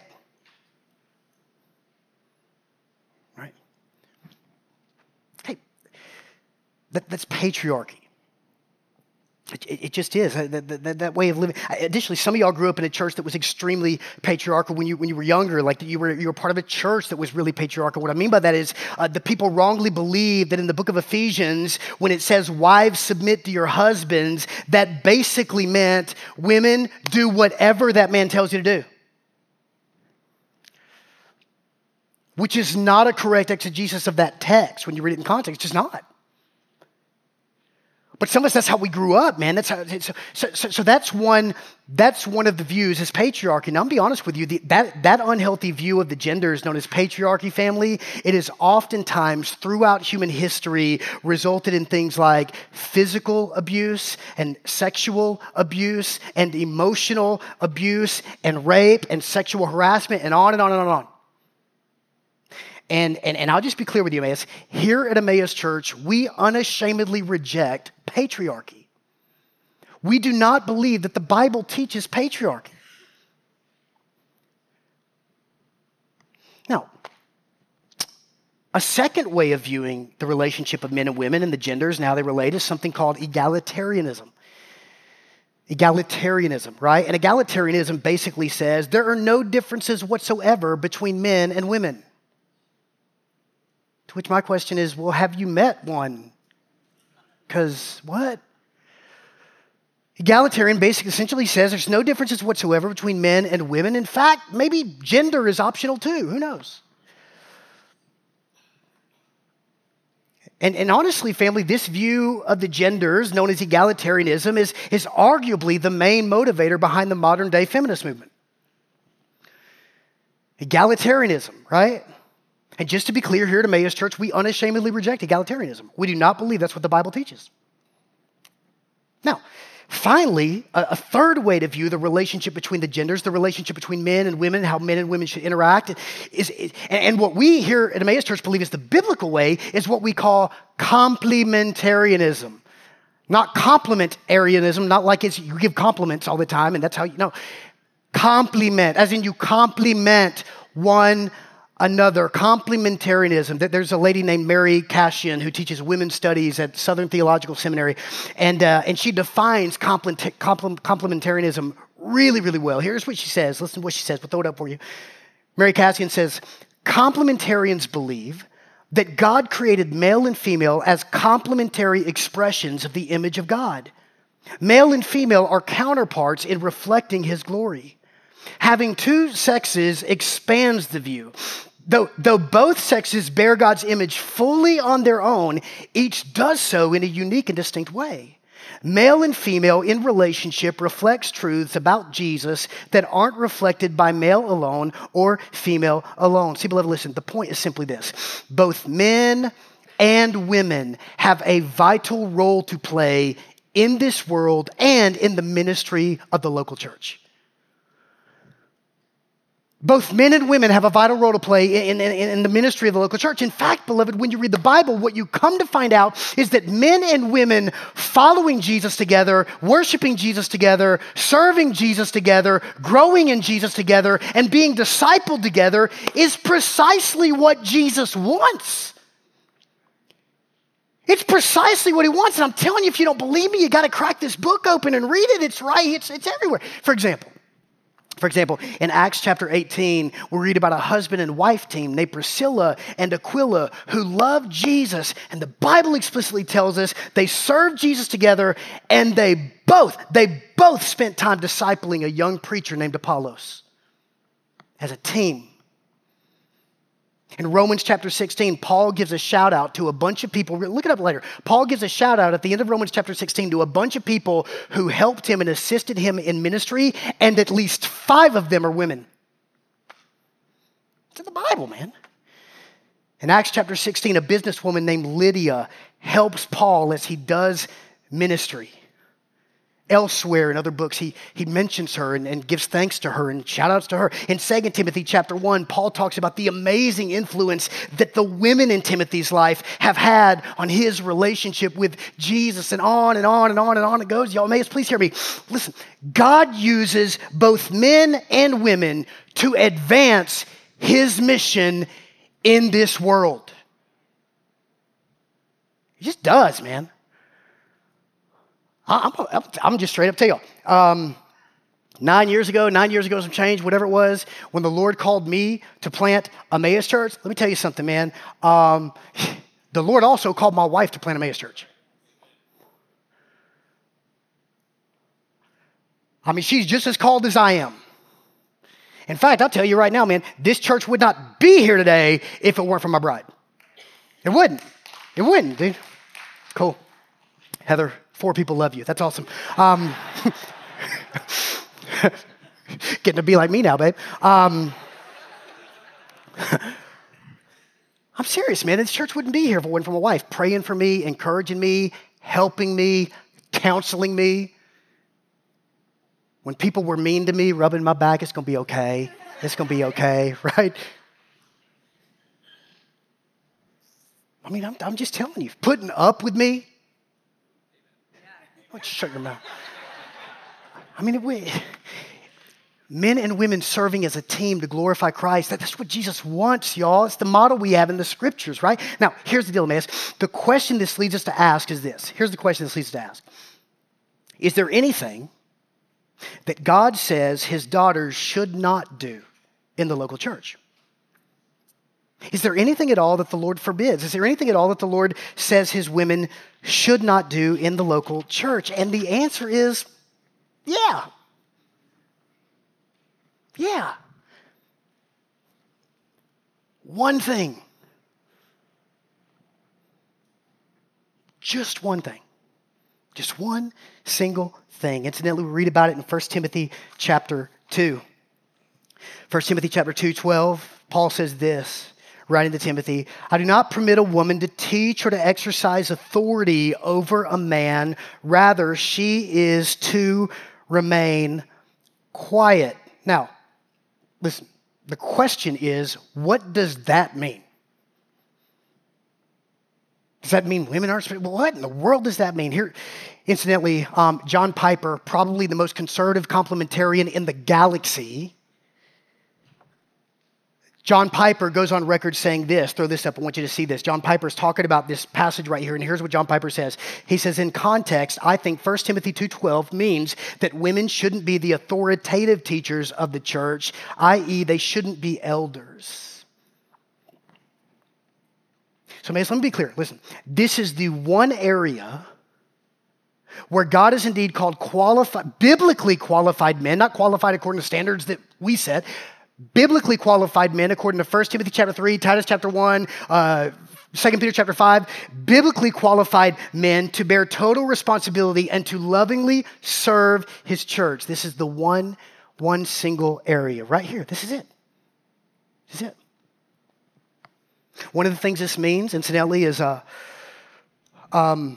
That, that's patriarchy. It, it, it just is, that, that, that way of living. Additionally, some of y'all grew up in a church that was extremely patriarchal when you when you were younger, like you were you were part of a church that was really patriarchal. What I mean by that is uh, the people wrongly believe that in the book of Ephesians, when it says, wives submit to your husbands, that basically meant women do whatever that man tells you to do. Which is not a correct exegesis of that text when you read it in context. It's just not. But some of us, that's how we grew up, man. That's how. So, so, so that's one. That's one of the views is patriarchy. Now, I'm gonna be honest with you. The, that that unhealthy view of the gender is known as patriarchy. Family. It has oftentimes, throughout human history, resulted in things like physical abuse and sexual abuse and emotional abuse and rape and sexual harassment and on and on and on and on. And, and, and I'll just be clear with you, Emmaus. Here at Emmaus Church, we unashamedly reject patriarchy. We do not believe that the Bible teaches patriarchy. Now, a second way of viewing the relationship of men and women and the genders and how they relate is something called egalitarianism. Egalitarianism, right? And egalitarianism basically says there are no differences whatsoever between men and women. To which my question is, well, have you met one? Because what? Egalitarian basically essentially says there's no differences whatsoever between men and women. In fact, maybe gender is optional too. Who knows? And, and honestly, family, this view of the genders, known as egalitarianism, is, is arguably the main motivator behind the modern day feminist movement. Egalitarianism, right? And just to be clear, here at Emmaus Church, we unashamedly reject egalitarianism. We do not believe that's what the Bible teaches. Now, finally, a, a third way to view the relationship between the genders, the relationship between men and women, how men and women should interact, is, is and what we here at Emmaus Church believe is the biblical way, is what we call complementarianism. Not complementarianism, not like it's, you give compliments all the time and that's how you know. Complement, as in you complement one another. Complementarianism. There's a lady named Mary Cashian who teaches women's studies at Southern Theological Seminary, and uh, and she defines complementarianism really, really well. Here's what she says. Listen to what she says. We'll throw it up for you. Mary Cashian says, complementarians believe that God created male and female as complementary expressions of the image of God. Male and female are counterparts in reflecting his glory. Having two sexes expands the view. Though, though both sexes bear God's image fully on their own, each does so in a unique and distinct way. Male and female in relationship reflects truths about Jesus that aren't reflected by male alone or female alone. See, beloved, listen, the point is simply this. Both men and women have a vital role to play in this world and in the ministry of the local church. Both men and women have a vital role to play in, in, in the ministry of the local church. In fact, beloved, when you read the Bible, what you come to find out is that men and women following Jesus together, worshiping Jesus together, serving Jesus together, growing in Jesus together, and being discipled together is precisely what Jesus wants. It's precisely what he wants. And I'm telling you, if you don't believe me, you got to crack this book open and read it. It's right. It's, it's everywhere. For example, For example, in Acts chapter eighteen, we read about a husband and wife team named Priscilla and Aquila who loved Jesus. And the Bible explicitly tells us they served Jesus together, and they both, they both spent time discipling a young preacher named Apollos as a team. In Romans chapter sixteen, Paul gives a shout out to a bunch of people. Look it up later. Paul gives a shout out at the end of Romans chapter sixteen to a bunch of people who helped him and assisted him in ministry, and at least five of them are women. It's in the Bible, man. In Acts chapter sixteen, a businesswoman named Lydia helps Paul as he does ministry. Elsewhere in other books, he, he mentions her and, and gives thanks to her and shout outs to her. In Second Timothy chapter one, Paul talks about the amazing influence that the women in Timothy's life have had on his relationship with Jesus, and on and on and on and on it goes. Y'all, Emmaus, please hear me. Listen, God uses both men and women to advance his mission in this world. He just does, man. I'm, I'm, I'm just straight up tell you. Um, nine years ago, nine years ago, some change, whatever it was, when the Lord called me to plant Emmaus Church, let me tell you something, man. Um, the Lord also called my wife to plant Emmaus Church. I mean, she's just as called as I am. In fact, I'll tell you right now, man, this church would not be here today if it weren't for my bride. It wouldn't. It wouldn't, dude. Cool. Heather, four people love you. That's awesome. Um, getting to be like me now, babe. Um, I'm serious, man. This church wouldn't be here if it wasn't for my wife praying for me, encouraging me, helping me, counseling me. When people were mean to me, rubbing my back, it's going to be okay. It's going to be okay, right? I mean, I'm, I'm just telling you, putting up with me. Oh, shut your mouth. I mean, we, men and women serving as a team to glorify Christ, that, that's what Jesus wants, y'all. It's the model we have in the scriptures, right? Now, here's the deal, man. The question this leads us to ask is this. Here's the question this leads us to ask. Is there anything that God says his daughters should not do in the local church? Is there anything at all that the Lord forbids? Is there anything at all that the Lord says his women should not do in the local church? And the answer is, yeah. Yeah. One thing. Just one thing. Just one single thing. Incidentally, we read about it in First Timothy chapter two. First Timothy chapter two, twelve, Paul says this, writing to Timothy, I do not permit a woman to teach or to exercise authority over a man. Rather, she is to remain quiet. Now, listen, the question is, what does that mean? Does that mean women aren't? What in the world does that mean? Here, incidentally, um, John Piper, probably the most conservative complementarian in the galaxy, John Piper goes on record saying this. Throw this up. I want you to see this. John Piper's talking about this passage right here, and here's what John Piper says. He says, in context, I think First Timothy two twelve means that women shouldn't be the authoritative teachers of the church, that is they shouldn't be elders. So, man, let me be clear. Listen, this is the one area where God has indeed called qualified, biblically qualified men, not qualified according to standards that we set, biblically qualified men, according to First Timothy chapter three, Titus chapter one, uh, Second Peter chapter five, biblically qualified men to bear total responsibility and to lovingly serve his church. This is the one, one single area right here. This is it. This is it. One of the things this means, incidentally, is uh, um,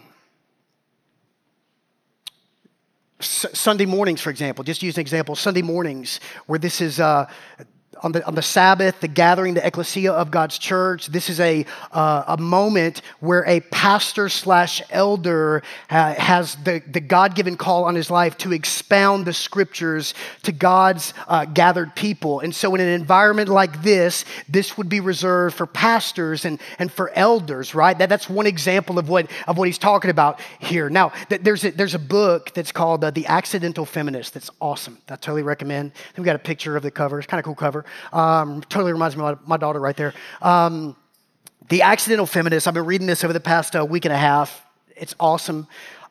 S- Sunday mornings, for example, just use an example, Sunday mornings, where this is uh, on the on the Sabbath, the gathering, the ecclesia of God's church. This is a uh, a moment where a pastor slash elder uh, has the, the God-given call on his life to expound the scriptures to God's uh, gathered people. And so in an environment like this, this would be reserved for pastors and, and for elders, right? That, that's one example of what of what he's talking about here. Now, th- there's a, there's a book that's called uh, The Accidental Feminist that's awesome. I totally recommend. We've got a picture of the cover. It's kind of cool cover. Um, totally reminds me of my, my daughter right there. Um, the Accidental Feminist. I've been reading this over the past uh, week and a half. It's awesome.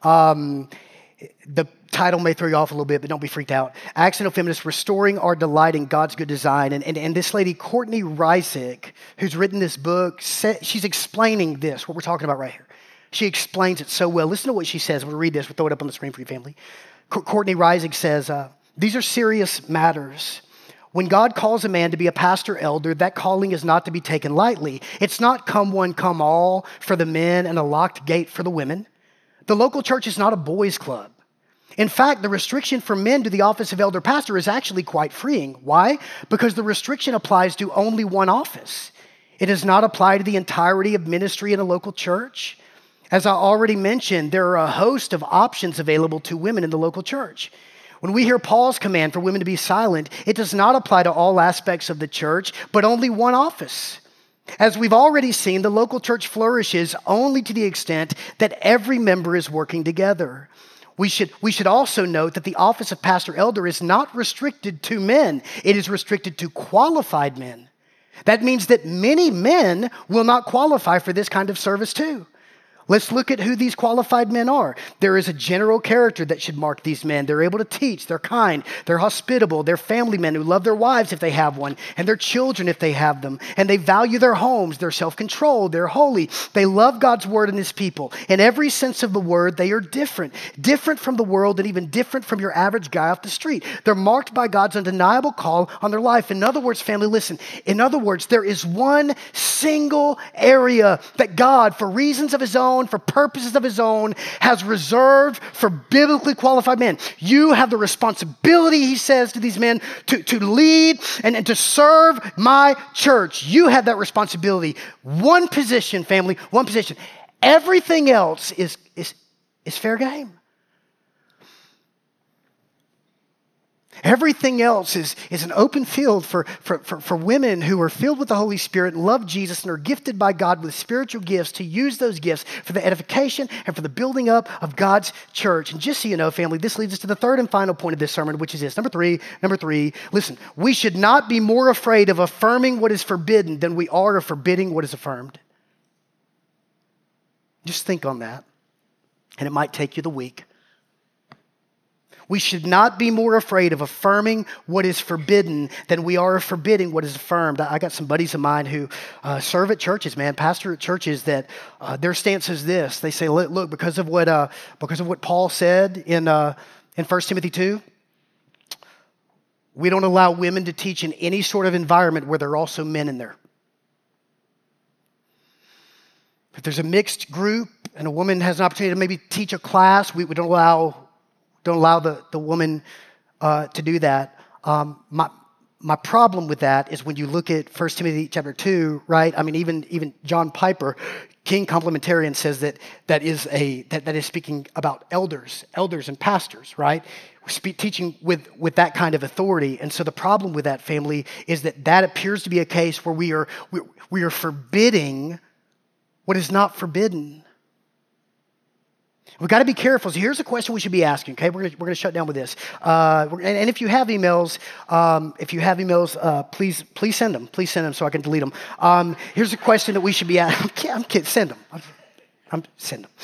Um, the title may throw you off a little bit, but don't be freaked out. Accidental Feminist, Restoring Our Delight in God's Good Design. And, and, and this lady, Courtney Reisig, who's written this book, she's explaining this, what we're talking about right here. She explains it so well. Listen to what she says. We'll read this. We'll throw it up on the screen for you, family. Courtney Reisig says, uh, these are serious matters. When God calls a man to be a pastor elder, that calling is not to be taken lightly. It's not come one, come all for the men and a locked gate for the women. The local church is not a boys' club. In fact, the restriction for men to the office of elder pastor is actually quite freeing. Why? Because the restriction applies to only one office. It does not apply to the entirety of ministry in a local church. As I already mentioned, there are a host of options available to women in the local church. When we hear Paul's command for women to be silent, it does not apply to all aspects of the church, but only one office. As we've already seen, the local church flourishes only to the extent that every member is working together. We should, we should also note that the office of pastor elder is not restricted to men. It is restricted to qualified men. That means that many men will not qualify for this kind of service too. Let's look at who these qualified men are. There is a general character that should mark these men. They're able to teach, they're kind, they're hospitable, they're family men who love their wives if they have one, and their children if they have them, and they value their homes, they're self-controlled, they're holy, they love God's word and his people. In every sense of the word, they are different, different from the world and even different from your average guy off the street. They're marked by God's undeniable call on their life. In other words, family, listen, in other words, there is one single area that God, for reasons of his own, for purposes of his own, has reserved for biblically qualified men. You have the responsibility, he says to these men, to, to lead and, and to serve my church. You have that responsibility. One position, family, one position. Everything else is, is, is fair game. Everything else is, is an open field for, for, for, for women who are filled with the Holy Spirit and love Jesus and are gifted by God with spiritual gifts to use those gifts for the edification and for the building up of God's church. And just so you know, family, this leads us to the third and final point of this sermon, which is this. Number three, number three, listen, we should not be more afraid of affirming what is forbidden than we are of forbidding what is affirmed. Just think on that, and it might take you the week. We should not be more afraid of affirming what is forbidden than we are of forbidding what is affirmed. I got some buddies of mine who uh, serve at churches, man, pastor at churches, that uh, their stance is this. They say, look, because of what uh, because of what Paul said in uh, in First Timothy two, We don't allow women to teach in any sort of environment where there are also men in there. If there's a mixed group and a woman has an opportunity to maybe teach a class, we, we don't allow don't allow the, the woman uh, to do that. Um, my my problem with that is when you look at First Timothy chapter two, right? I mean, even even John Piper, King Complementarian, says that that is a that, that is speaking about elders, elders and pastors, right? Speak, teaching with, with that kind of authority. And so the problem with that, family, is that that appears to be a case where we are we, we are forbidding what is not forbidden. We've got to be careful. So here's a question we should be asking, okay? We're going to, we're going to shut down with this. Uh, and, and if you have emails, um, if you have emails, uh, please please send them. Please send them so I can delete them. Um, here's a question that we should be asking. I'm kidding. I'm kidding. Send them. I'm, I'm, send them.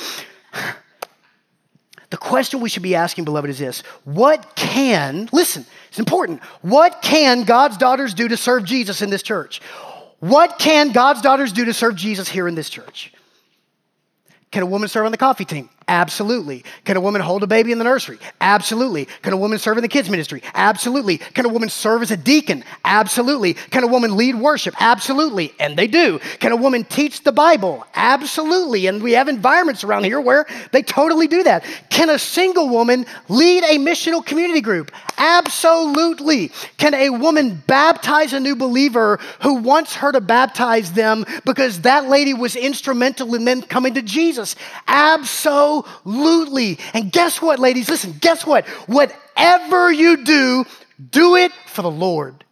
The question we should be asking, beloved, is this. What can, listen, it's important. What can God's daughters do to serve Jesus in this church? What can God's daughters do to serve Jesus here in this church? Can a woman serve on the coffee team? Absolutely. Can a woman hold a baby in the nursery? Absolutely. Can a woman serve in the kids ministry? Absolutely. Can a woman serve as a deacon? Absolutely. Can a woman lead worship? Absolutely. And they do. Can a woman teach the Bible? Absolutely. And we have environments around here where they totally do that. Can a single woman lead a missional community group? Absolutely. Can a woman baptize a new believer who wants her to baptize them because that lady was instrumental in them coming to Jesus? Absolutely. Absolutely. And guess what, ladies? Listen, guess what? Whatever you do, do it for the Lord.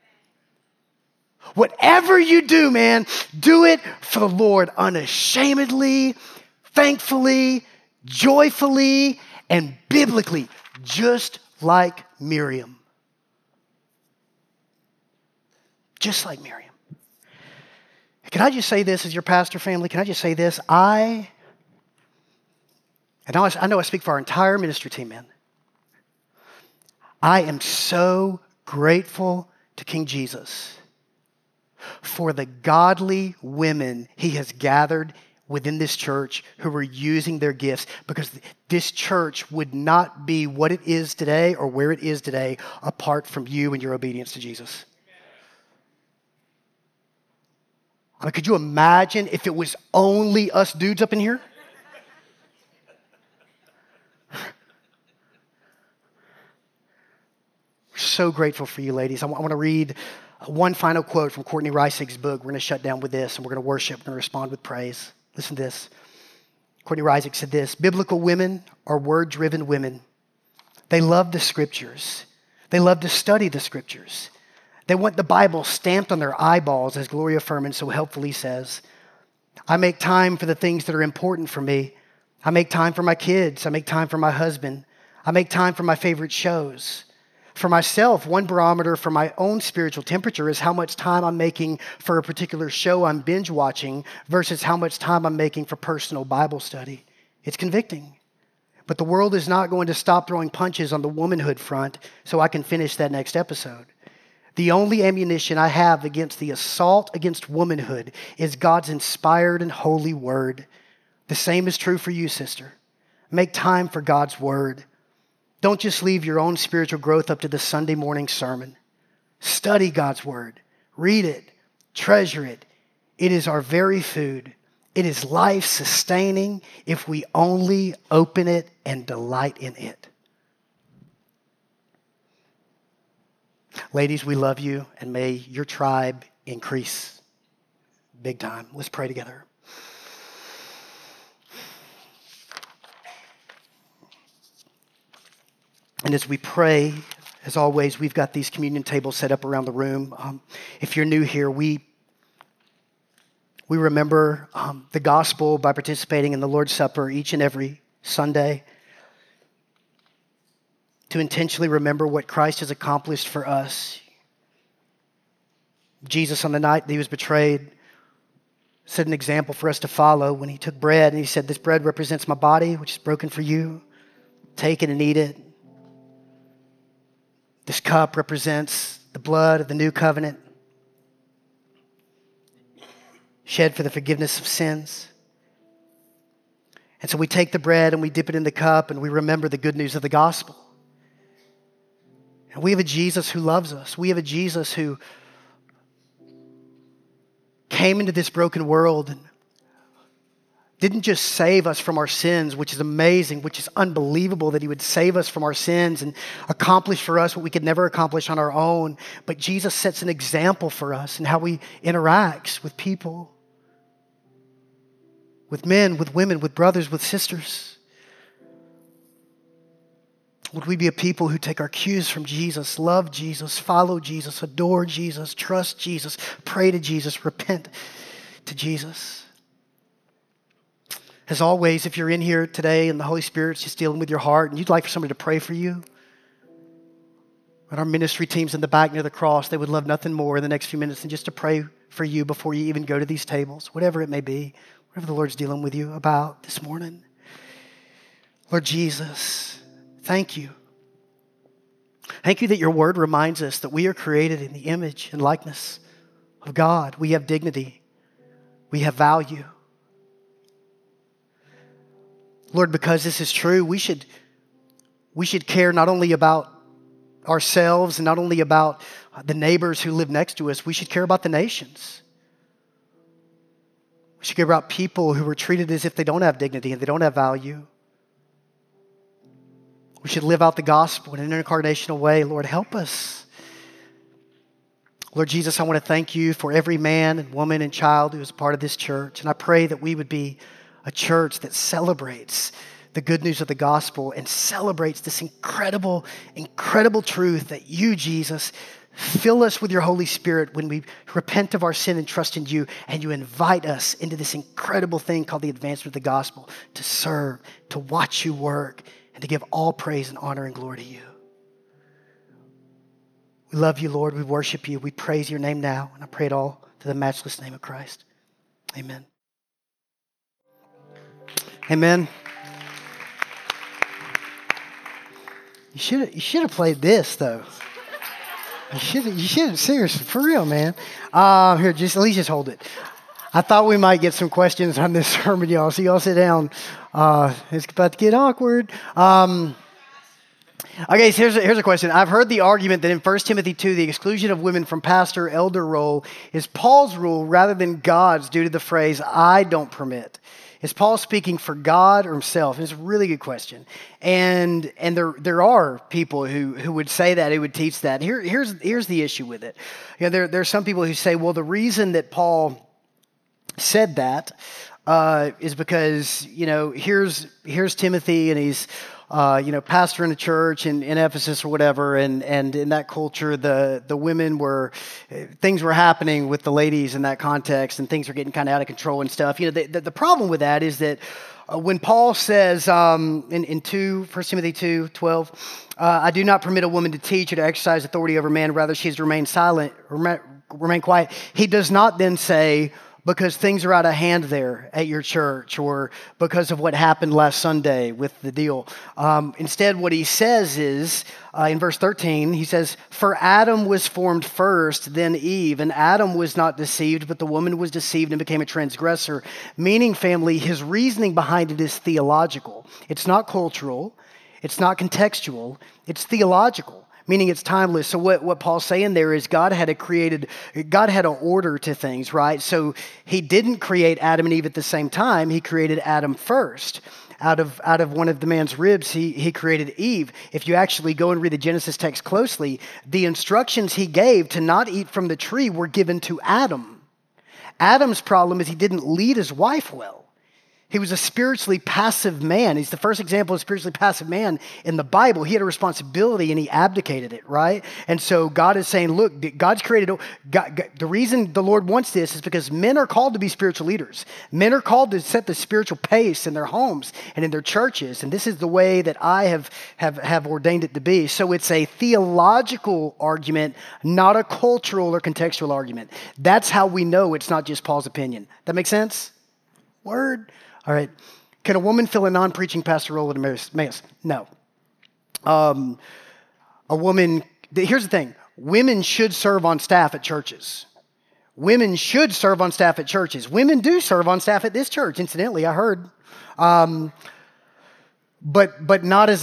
Whatever you do, man, do it for the Lord unashamedly, thankfully, joyfully, and biblically, just like Miriam. Just like Miriam. Can I just say this as your pastor family? Can I just say this? I... And I know I speak for our entire ministry team, man. I am so grateful to King Jesus for the godly women he has gathered within this church who are using their gifts, because this church would not be what it is today or where it is today apart from you and your obedience to Jesus. I mean, could you imagine if it was only us dudes up in here? So grateful for you, ladies. I want to read one final quote from Courtney Reisig's book. We're going to shut down with this, and we're going to worship. We're going to respond with praise. Listen to this. Courtney Reisig said this: biblical women are word-driven women. They love the scriptures. They love to study the scriptures. They want the Bible stamped on their eyeballs, as Gloria Furman so helpfully says. I make time for the things that are important for me. I make time for my kids. I make time for my husband. I make time for my favorite shows. For myself, one barometer for my own spiritual temperature is how much time I'm making for a particular show I'm binge watching versus how much time I'm making for personal Bible study. It's convicting. But the world is not going to stop throwing punches on the womanhood front so I can finish that next episode. The only ammunition I have against the assault against womanhood is God's inspired and holy word. The same is true for you, sister. Make time for God's word. Don't just leave your own spiritual growth up to the Sunday morning sermon. Study God's word. Read it. Treasure it. It is our very food. It is life-sustaining if we only open it and delight in it. Ladies, we love you, and may your tribe increase big time. Let's pray together. And as we pray, as always, we've got these communion tables set up around the room. Um, if you're new here, we we remember um, the gospel by participating in the Lord's Supper each and every Sunday, to intentionally remember what Christ has accomplished for us. Jesus, on the night that he was betrayed, set an example for us to follow when he took bread and he said, "This bread represents my body, which is broken for you. Take it and eat it. This cup represents the blood of the new covenant, shed for the forgiveness of sins." And so we take the bread and we dip it in the cup and we remember the good news of the gospel. And we have a Jesus who loves us. We have a Jesus who came into this broken world and didn't just save us from our sins, which is amazing, which is unbelievable that he would save us from our sins and accomplish for us what we could never accomplish on our own. But Jesus sets an example for us in how we interact with people, with men, with women, with brothers, with sisters. Would we be a people who take our cues from Jesus, love Jesus, follow Jesus, adore Jesus, trust Jesus, pray to Jesus, repent to Jesus? As always, if you're in here today and the Holy Spirit's just dealing with your heart and you'd like for somebody to pray for you, and our ministry team's in the back near the cross, they would love nothing more in the next few minutes than just to pray for you before you even go to these tables, whatever it may be, whatever the Lord's dealing with you about this morning. Lord Jesus, thank you. Thank you that your word reminds us that we are created in the image and likeness of God. We have dignity. We have value. Lord, because this is true, we should, we should care not only about ourselves and not only about the neighbors who live next to us, we should care about the nations. We should care about people who are treated as if they don't have dignity and they don't have value. We should live out the gospel in an incarnational way. Lord, help us. Lord Jesus, I want to thank you for every man and woman and child who is a part of this church. And I pray that we would be a church that celebrates the good news of the gospel and celebrates this incredible, incredible truth that you, Jesus, fill us with your Holy Spirit when we repent of our sin and trust in you, and you invite us into this incredible thing called the advancement of the gospel, to serve, to watch you work, and to give all praise and honor and glory to you. We love you, Lord. We worship you. We praise your name now, and I pray it all to the matchless name of Christ. Amen. Amen. You should you should have played this though. You should you should have, seriously, for real, man. Uh, here, just at least just hold it. I thought we might get some questions on this sermon, y'all. So y'all sit down. Uh, it's about to get awkward. Um, okay, so here's a, here's a question. I've heard the argument that in First Timothy two, the exclusion of women from pastor elder role is Paul's rule rather than God's, due to the phrase "I don't permit." Is Paul speaking for God or himself? And it's a really good question. And and there there are people who, who would say that, who would teach that. Here, here's, here's the issue with it. You know, there, there are some people who say, well, the reason that Paul said that uh, is because, you know, here's here's Timothy and he's, uh, you know, pastor in a church in, in Ephesus or whatever, and and in that culture, the the women were, things were happening with the ladies in that context, and things were getting kind of out of control and stuff. You know, the, the, the problem with that is that uh, when Paul says um, in, in two, First Timothy two, twelve, uh, I do not permit a woman to teach or to exercise authority over man, rather she is to remain silent, remain, remain quiet. He does not then say, because things are out of hand there at your church, or because of what happened last Sunday with the deal. Um, instead, what he says is, uh, in verse thirteen, he says, for Adam was formed first, then Eve, and Adam was not deceived, but the woman was deceived and became a transgressor. Meaning, family, his reasoning behind it is theological. It's not cultural. It's not contextual. It's theological. Meaning it's timeless. So what, what Paul's saying there is God had a created, God had an order to things, right? So he didn't create Adam and Eve at the same time. He created Adam first. Out of, out of one of the man's ribs, he, he created Eve. If you actually go and read the Genesis text closely, the instructions he gave to not eat from the tree were given to Adam. Adam's problem is he didn't lead his wife well. He was a spiritually passive man. He's the first example of a spiritually passive man in the Bible. He had a responsibility and he abdicated it, right? And so God is saying, look, God's created, God, God, the reason the Lord wants this is because men are called to be spiritual leaders. Men are called to set the spiritual pace in their homes and in their churches. And this is the way that I have, have, have ordained it to be. So it's a theological argument, not a cultural or contextual argument. That's how we know it's not just Paul's opinion. That make sense? Word? All right. Can a woman fill a non-preaching pastor role at Emmaus? No. Um, a woman, here's the thing. Women should serve on staff at churches. Women should serve on staff at churches. Women do serve on staff at this church, incidentally, I heard. Um, but, but not as a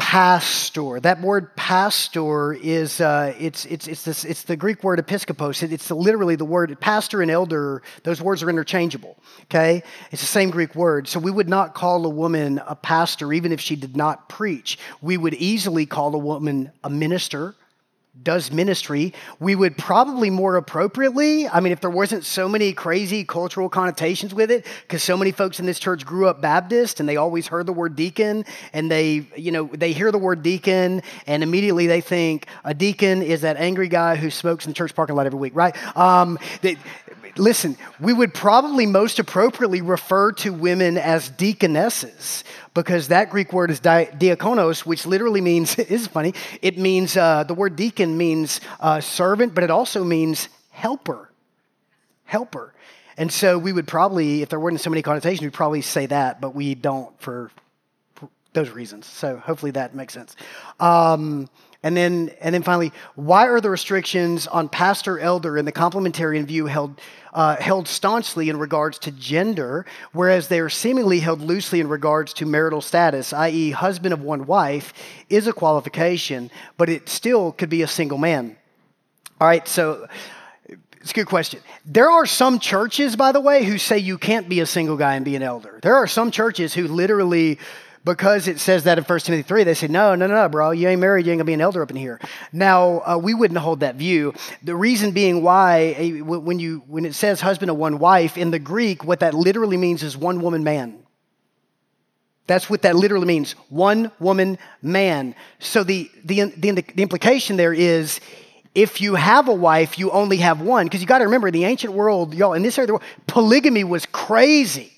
pastor. That word pastor is uh, it's it's it's this it's the Greek word episkopos. It, it's the, literally the word pastor and elder. Those words are interchangeable. Okay, it's the same Greek word. So we would not call a woman a pastor even if she did not preach. We would easily call a woman a minister. Does ministry. We would probably more appropriately, I mean, if there wasn't so many crazy cultural connotations with it, because so many folks in this church grew up Baptist and they always heard the word deacon, and they, you know, they hear the word deacon and immediately they think a deacon is that angry guy who smokes in the church parking lot every week, right? Um, they, listen, we would probably most appropriately refer to women as deaconesses, because that Greek word is di- diakonos, which literally means, it's funny, it means, uh, the word deacon means uh, servant, but it also means helper, helper. And so we would probably, if there weren't so many connotations, we'd probably say that, but we don't for, for those reasons. So hopefully that makes sense. Um, And then, and then finally, why are the restrictions on pastor elder in the complementarian view held uh, held staunchly in regards to gender, whereas they are seemingly held loosely in regards to marital status, that is, husband of one wife, is a qualification, but it still could be a single man. All right, so it's a good question. There are some churches, by the way, who say you can't be a single guy and be an elder. There are some churches who literally, because it says that in First Timothy three, they say, no, no, no, bro, you ain't married, you ain't going to be an elder up in here. Now, uh, we wouldn't hold that view. The reason being why, uh, when you when it says husband of one wife, in the Greek, what that literally means is one woman man. That's what that literally means, one woman man. So the the the, the implication there is, if you have a wife, you only have one. Because you got to remember, in the ancient world, y'all, in this area of the world, polygamy was crazy.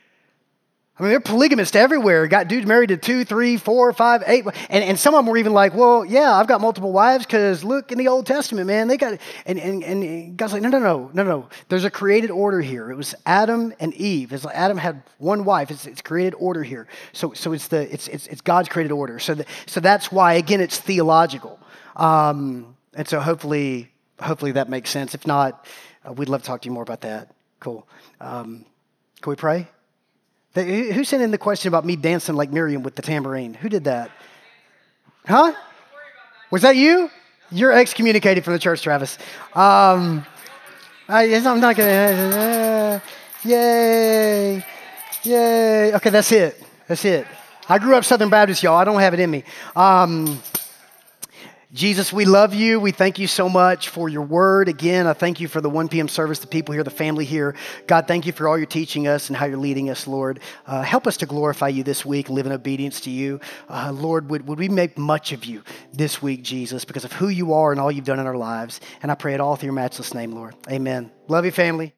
I mean, they're polygamists everywhere. Got dudes married to two, three, four, five, eight. And, and some of them were even like, well, yeah, I've got multiple wives because look in the Old Testament, man. They got, and, and, and God's like, no, no, no, no, no. There's a created order here. It was Adam and Eve. It's like Adam had one wife. It's, it's created order here. So so it's the it's it's, it's God's created order. So the, so that's why, again, it's theological. Um, and so hopefully, hopefully that makes sense. If not, uh, we'd love to talk to you more about that. Cool. Um, can we pray? Who sent in the question about me dancing like Miriam with the tambourine? Who did that? Huh? Was that you? You're excommunicated from the church, Travis. Um, I, I'm not going to... Uh, yay. Yay. Okay, that's it. That's it. I grew up Southern Baptist, y'all. I don't have it in me. Um, Jesus, we love you. We thank you so much for your word. Again, I thank you for the one p.m. service, the people here, the family here. God, thank you for all you're teaching us and how you're leading us, Lord. Uh, help us to glorify you this week and live in obedience to you. Uh, Lord, would, would we make much of you this week, Jesus, because of who you are and all you've done in our lives. And I pray it all through your matchless name, Lord. Amen. Love you, family.